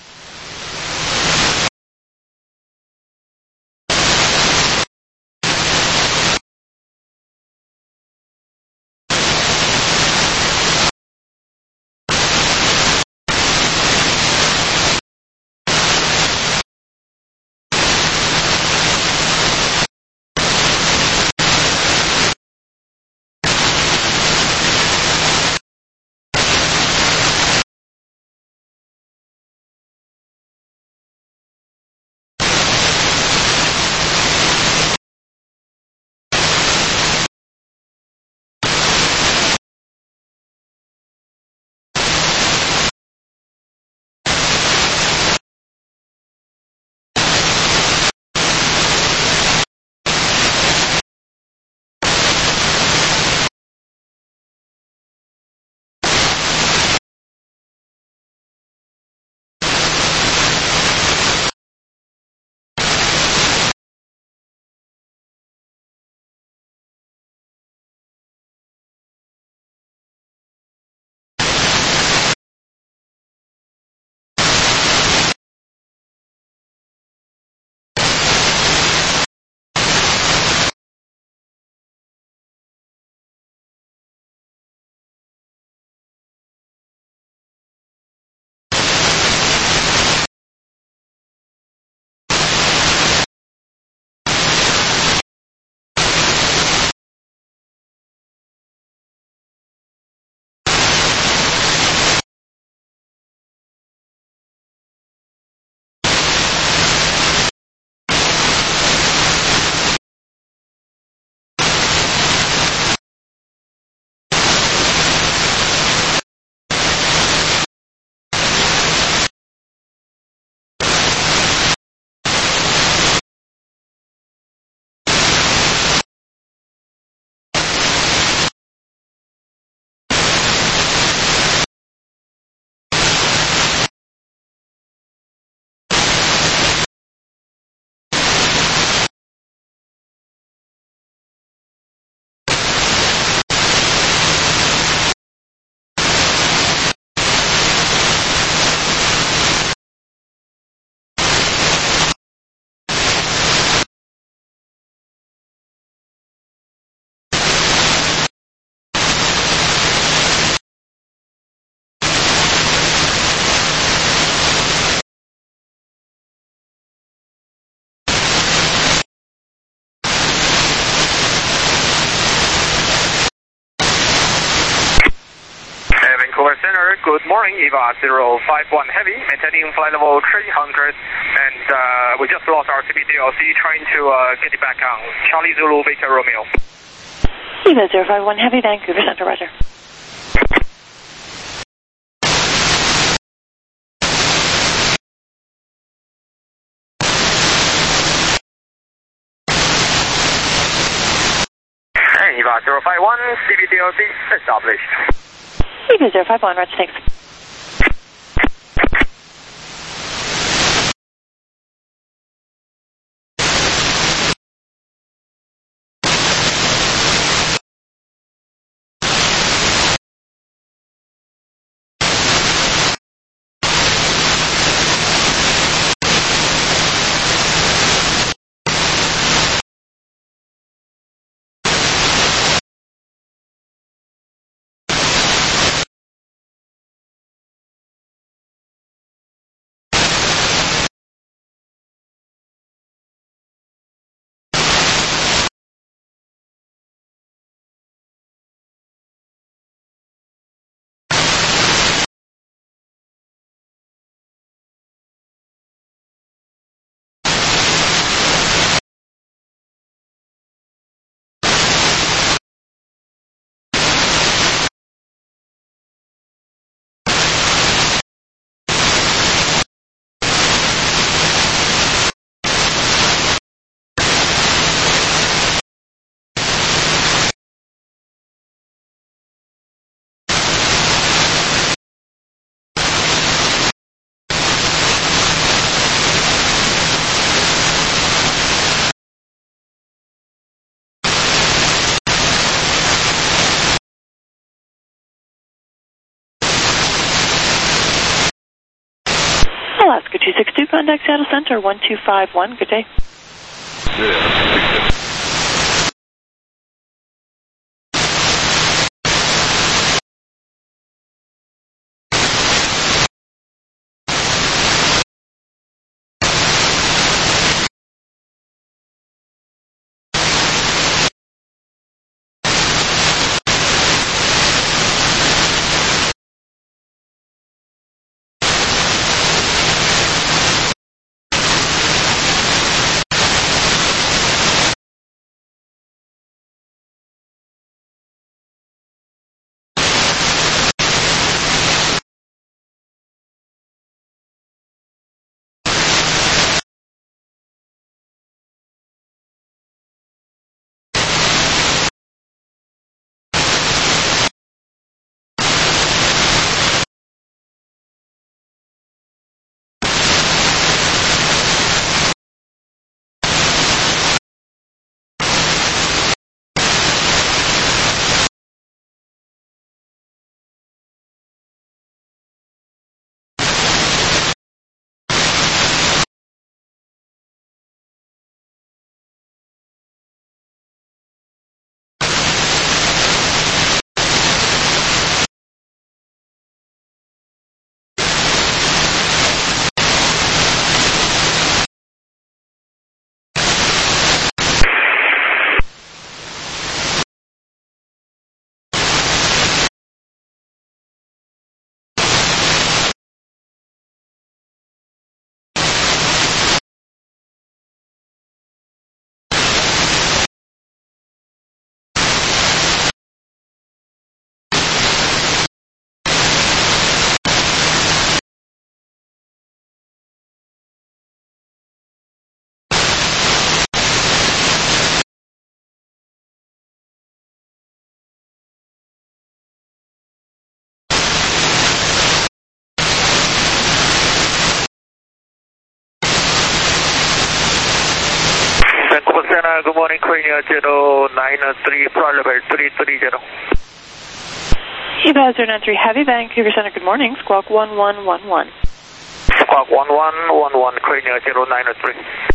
Vancouver Center, good morning, EVA 051 Heavy, maintaining flight level 300, and we just lost our CBDLC, trying to get it back on Charlie Zulu Beta Romeo. EVA 051 Heavy, Vancouver Center, roger. And EVA 051, CBDLC established. EVA 051, roger, thanks. contact Seattle Center 1251. Good day. Yeah. Good morning, Korea 093, flight level 330. Eva 093 Heavy, Vancouver Center, good morning. Squawk 1111. Squawk 1111, Korea 093.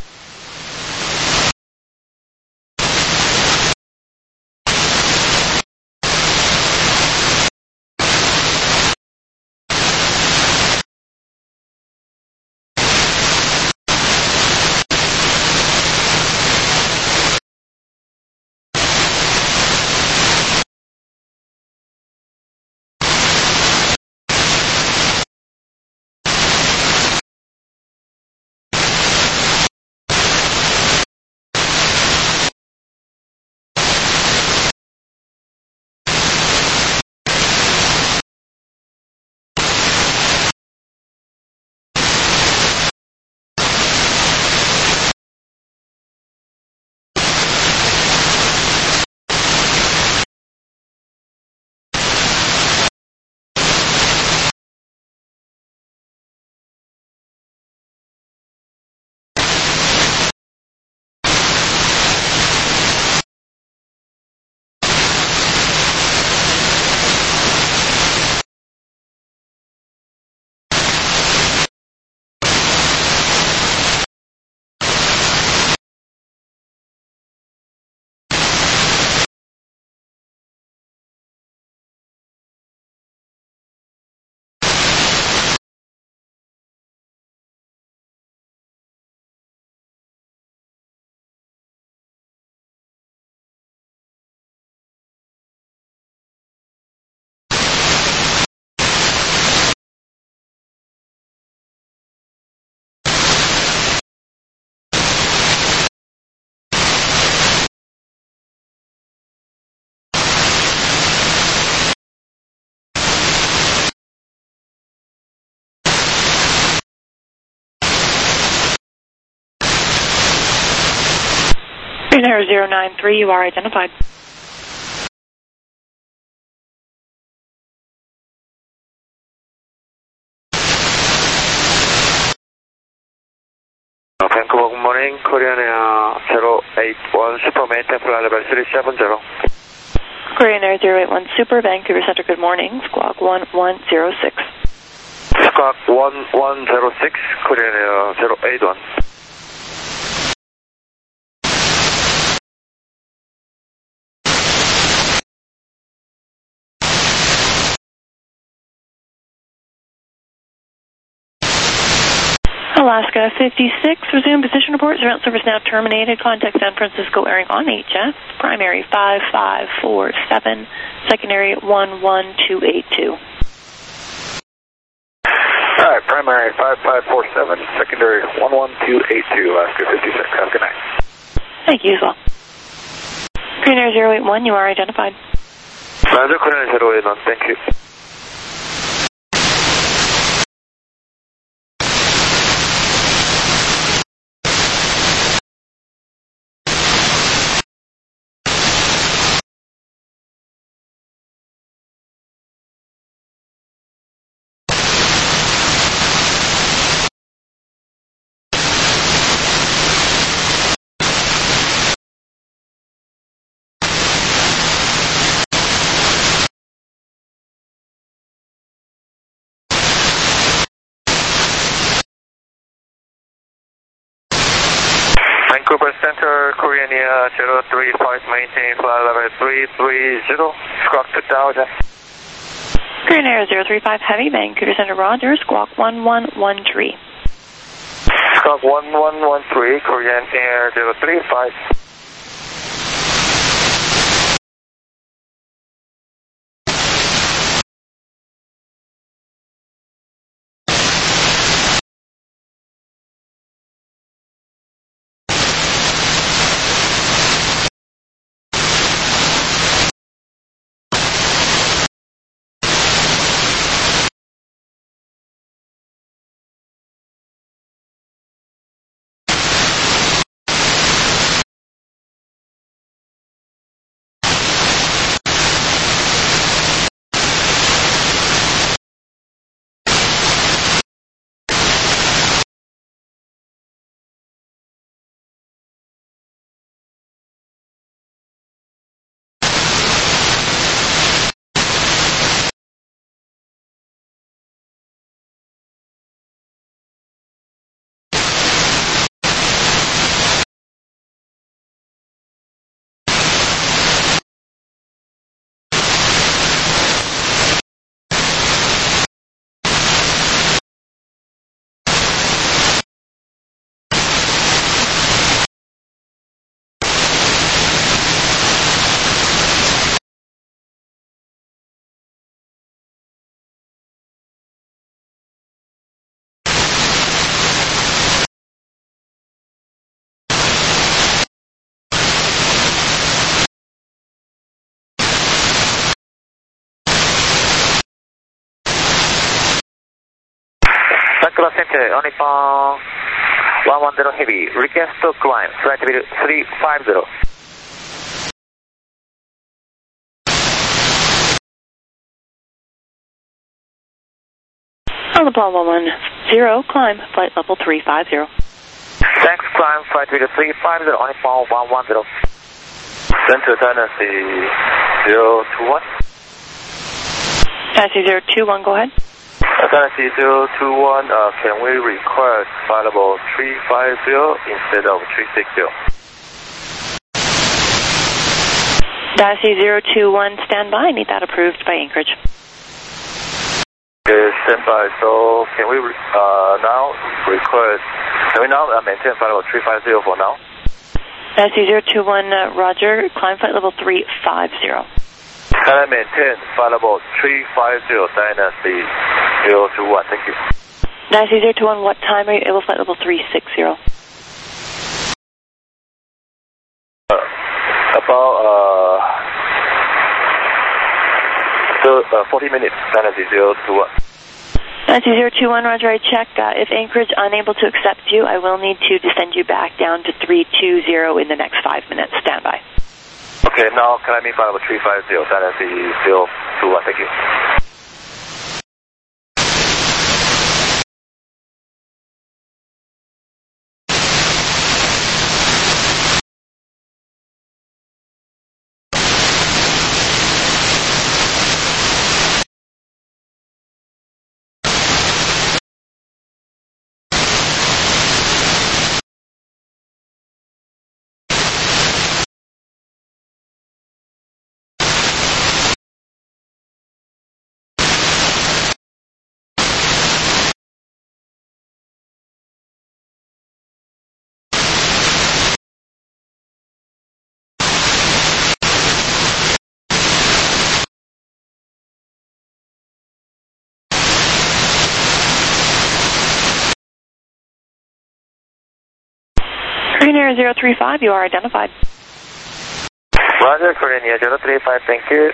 Green 093, you are identified. Vancouver, good morning, Korean Air 081 Super, maintain flight level 370. Korean Air 081 Super, Vancouver Center, good morning. Squawk 1106. Squawk 1106, Korean Air 081. Alaska 56, resume position report. Surveillance service now terminated. Contact San Francisco airing on HS. Primary 5547, secondary 11282. All right, primary 5547, secondary 11282, Alaska 56. Have a good night. Thank you as well. Korean Air 081, you are identified. Roger, Korean Air 081, thank you. Vancouver Center, Korean Air 035, maintain flight level 330, squawk 2000. Korean Air 035 Heavy, Vancouver Center, Roger, squawk 1113. Squawk 1113, Korean Air 035. Vancouver Center, Onipon 110 Heavy, request to climb, flight level 350. Onipon 110, climb, flight level 350. Thanks, climb, flight level 350, Onipon 110. Center Dynasty 021. Dynasty 021, go ahead. Dynasty 021, can we request flight level 350 instead of 360? Dynasty 021, stand by. I need that approved by Anchorage. Okay, stand by. So can we now request, can we now maintain flight level 350 for now? Dynasty 021, Roger, climb flight level 350. Can I maintain flight level 350, Dynasty 021, thank you. Dynasty 021, what time are you able flight level 360? About 40 minutes, Dynasty 021. Dynasty 021, Roger, I checked. If Anchorage unable to accept you, I will need to descend you back down to 320 in the next 5 minutes. Stand by. Okay, now can I meet flight level 350, Dynasty 021, thank you. Air 035, you are identified. Roger, Korean Air 035, thank you.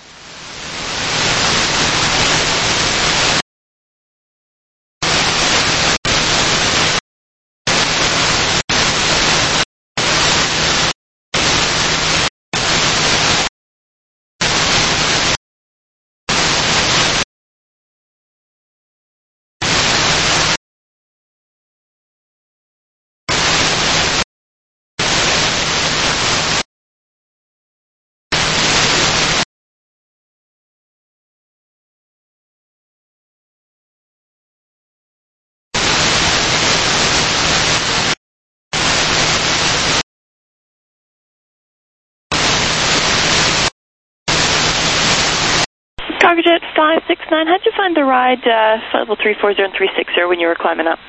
Cargojet 569, how'd you find the ride flight level 340 and 360 when you were climbing up?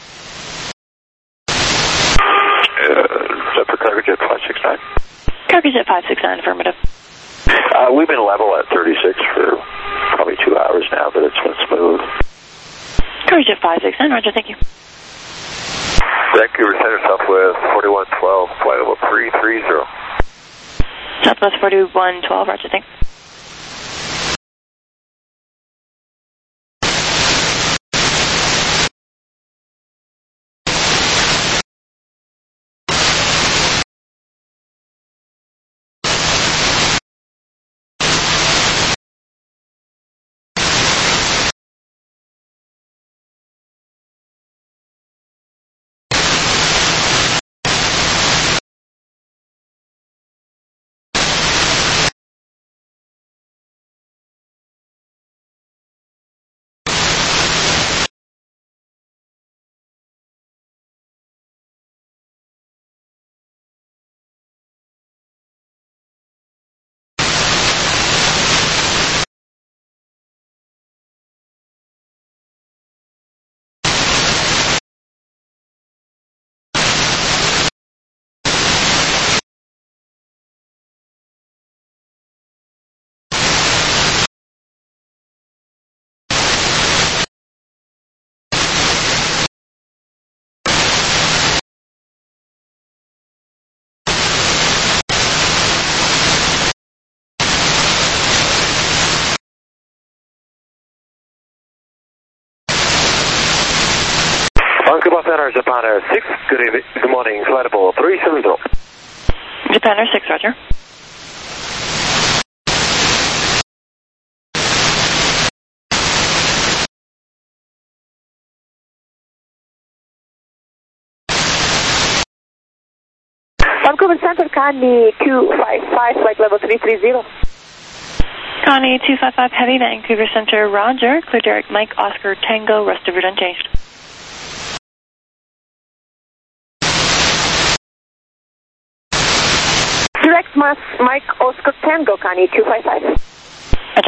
Is that for Cargojet 569? Cargojet 569, affirmative. We've been level at 36 for probably 2 hours now, but it's been smooth. Cargojet 569, roger, thank you. Vancouver Center, Southwest 4112, flight level 330. Southwest 4112, roger, thanks. Vancouver Center, Japan Air 6, good morning, flight level 370. Japan Air 6, roger. Vancouver Center, Connie 255, flight level 330. Connie 255 Heavy, Vancouver Center, roger. Clear direct Mike Oscar Tango, rest of route unchanged. Direct Mike Oscar Tango, Connie 255. Roger.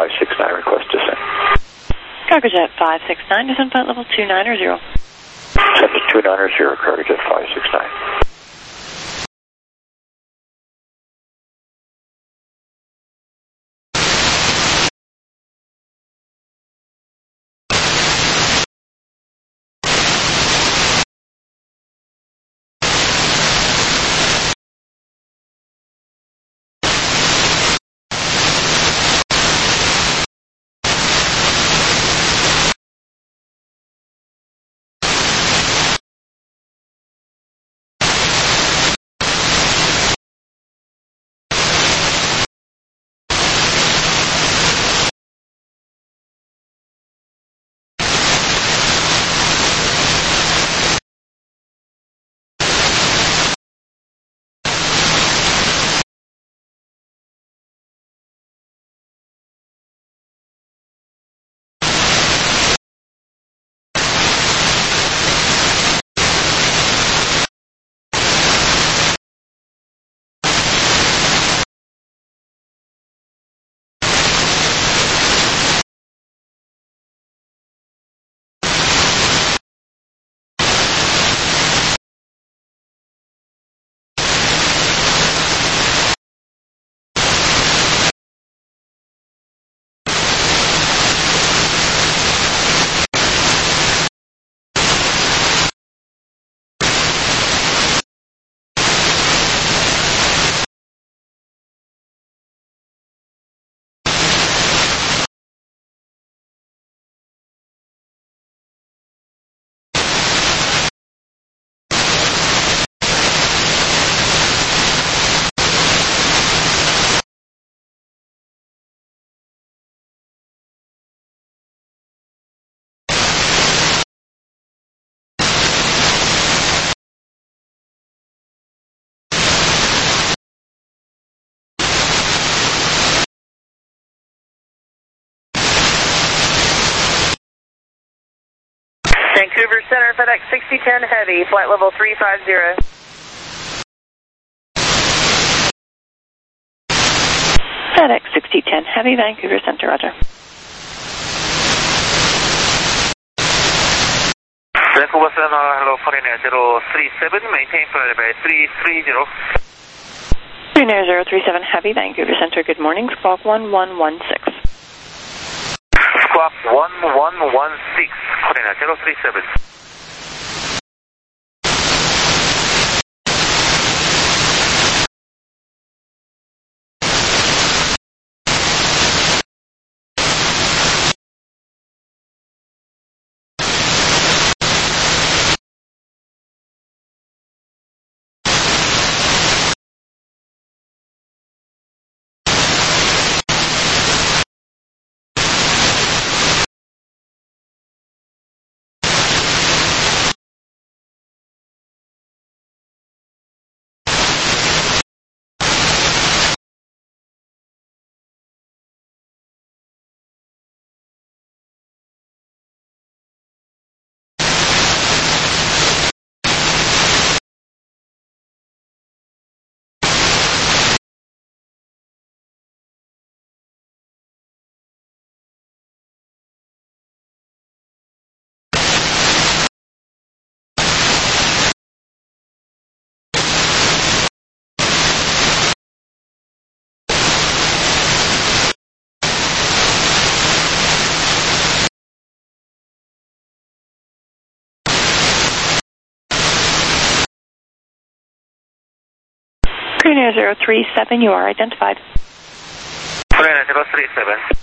569, request descent. Cargojet 569, descent flight level 290. Descent to 290, Cargojet 569. Vancouver Center, FedEx 6010 Heavy, flight level 350. FedEx 6010 Heavy, Vancouver Center, roger. Vancouver Center, hello, Korean 037, maintain flight level 330. 39037 Heavy, Vancouver Center, good morning, squawk 1116. Squawk 1116, Korean 037. Korean 037, you are identified. Korean 037.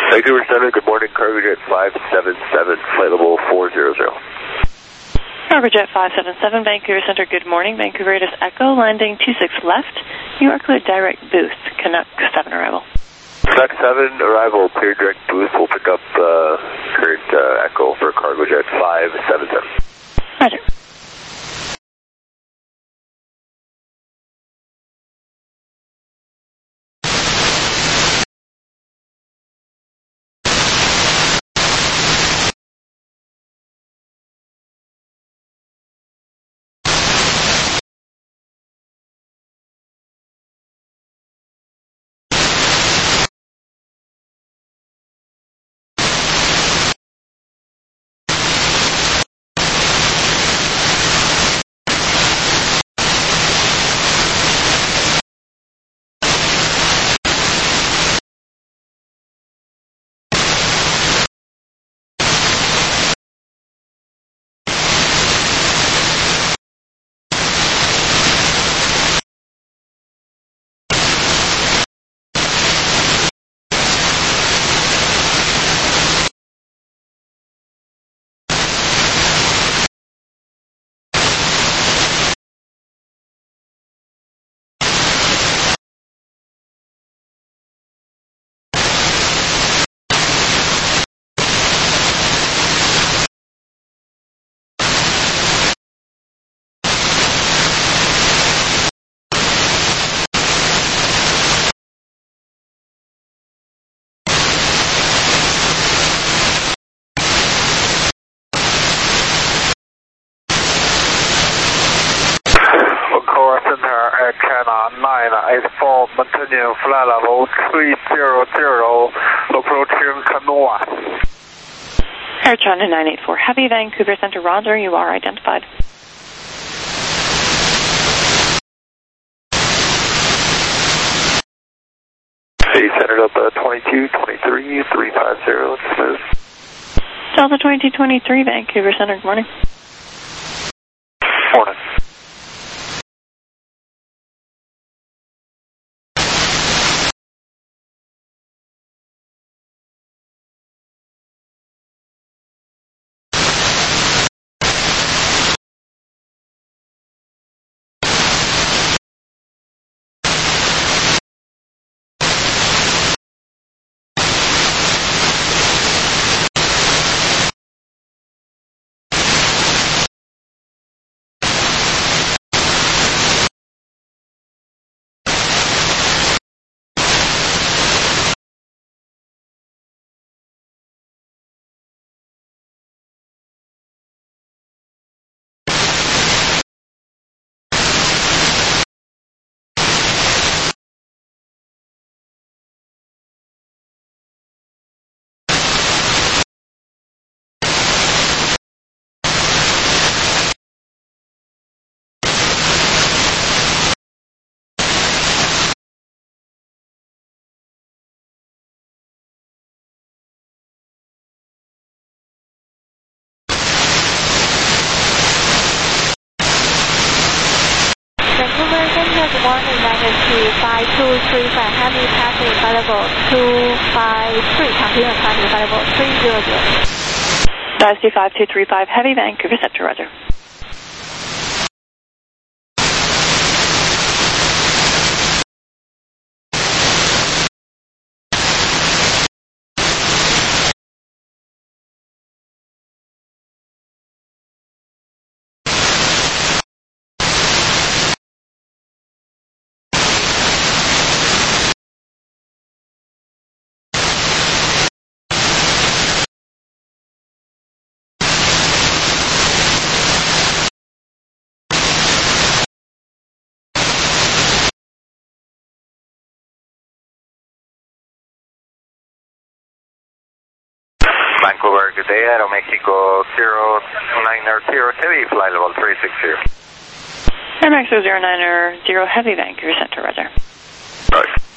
Vancouver Center, good morning, Cargojet 577, flight level 400. Cargojet 577, Vancouver Center, good morning. Vancouver Raiders Echo, landing 26 left. You are cleared direct boost, Canuck 7 arrival. Canuck 7 arrival, clear direct boost. We'll pick up current Echo for Cargojet 577. Roger. China 984, maintaining flight level 300, approaching Canoa. Air China 984 Heavy, Vancouver Center, roger, you are identified. Hey, centered up 2223, 350, smooth. Delta 2223, Vancouver Center, good morning. Morning. Vancouver Center, good morning, magnitude 5235, heavy passing flight level 253, continuing passing flight level 300. Dynasty 5235 Heavy, Vancouver Center, roger. Vancouver, good day, Aeromexico 090 Heavy, flight level 360. Aeromexico 090 Heavy, Vancouver Center, roger. Right.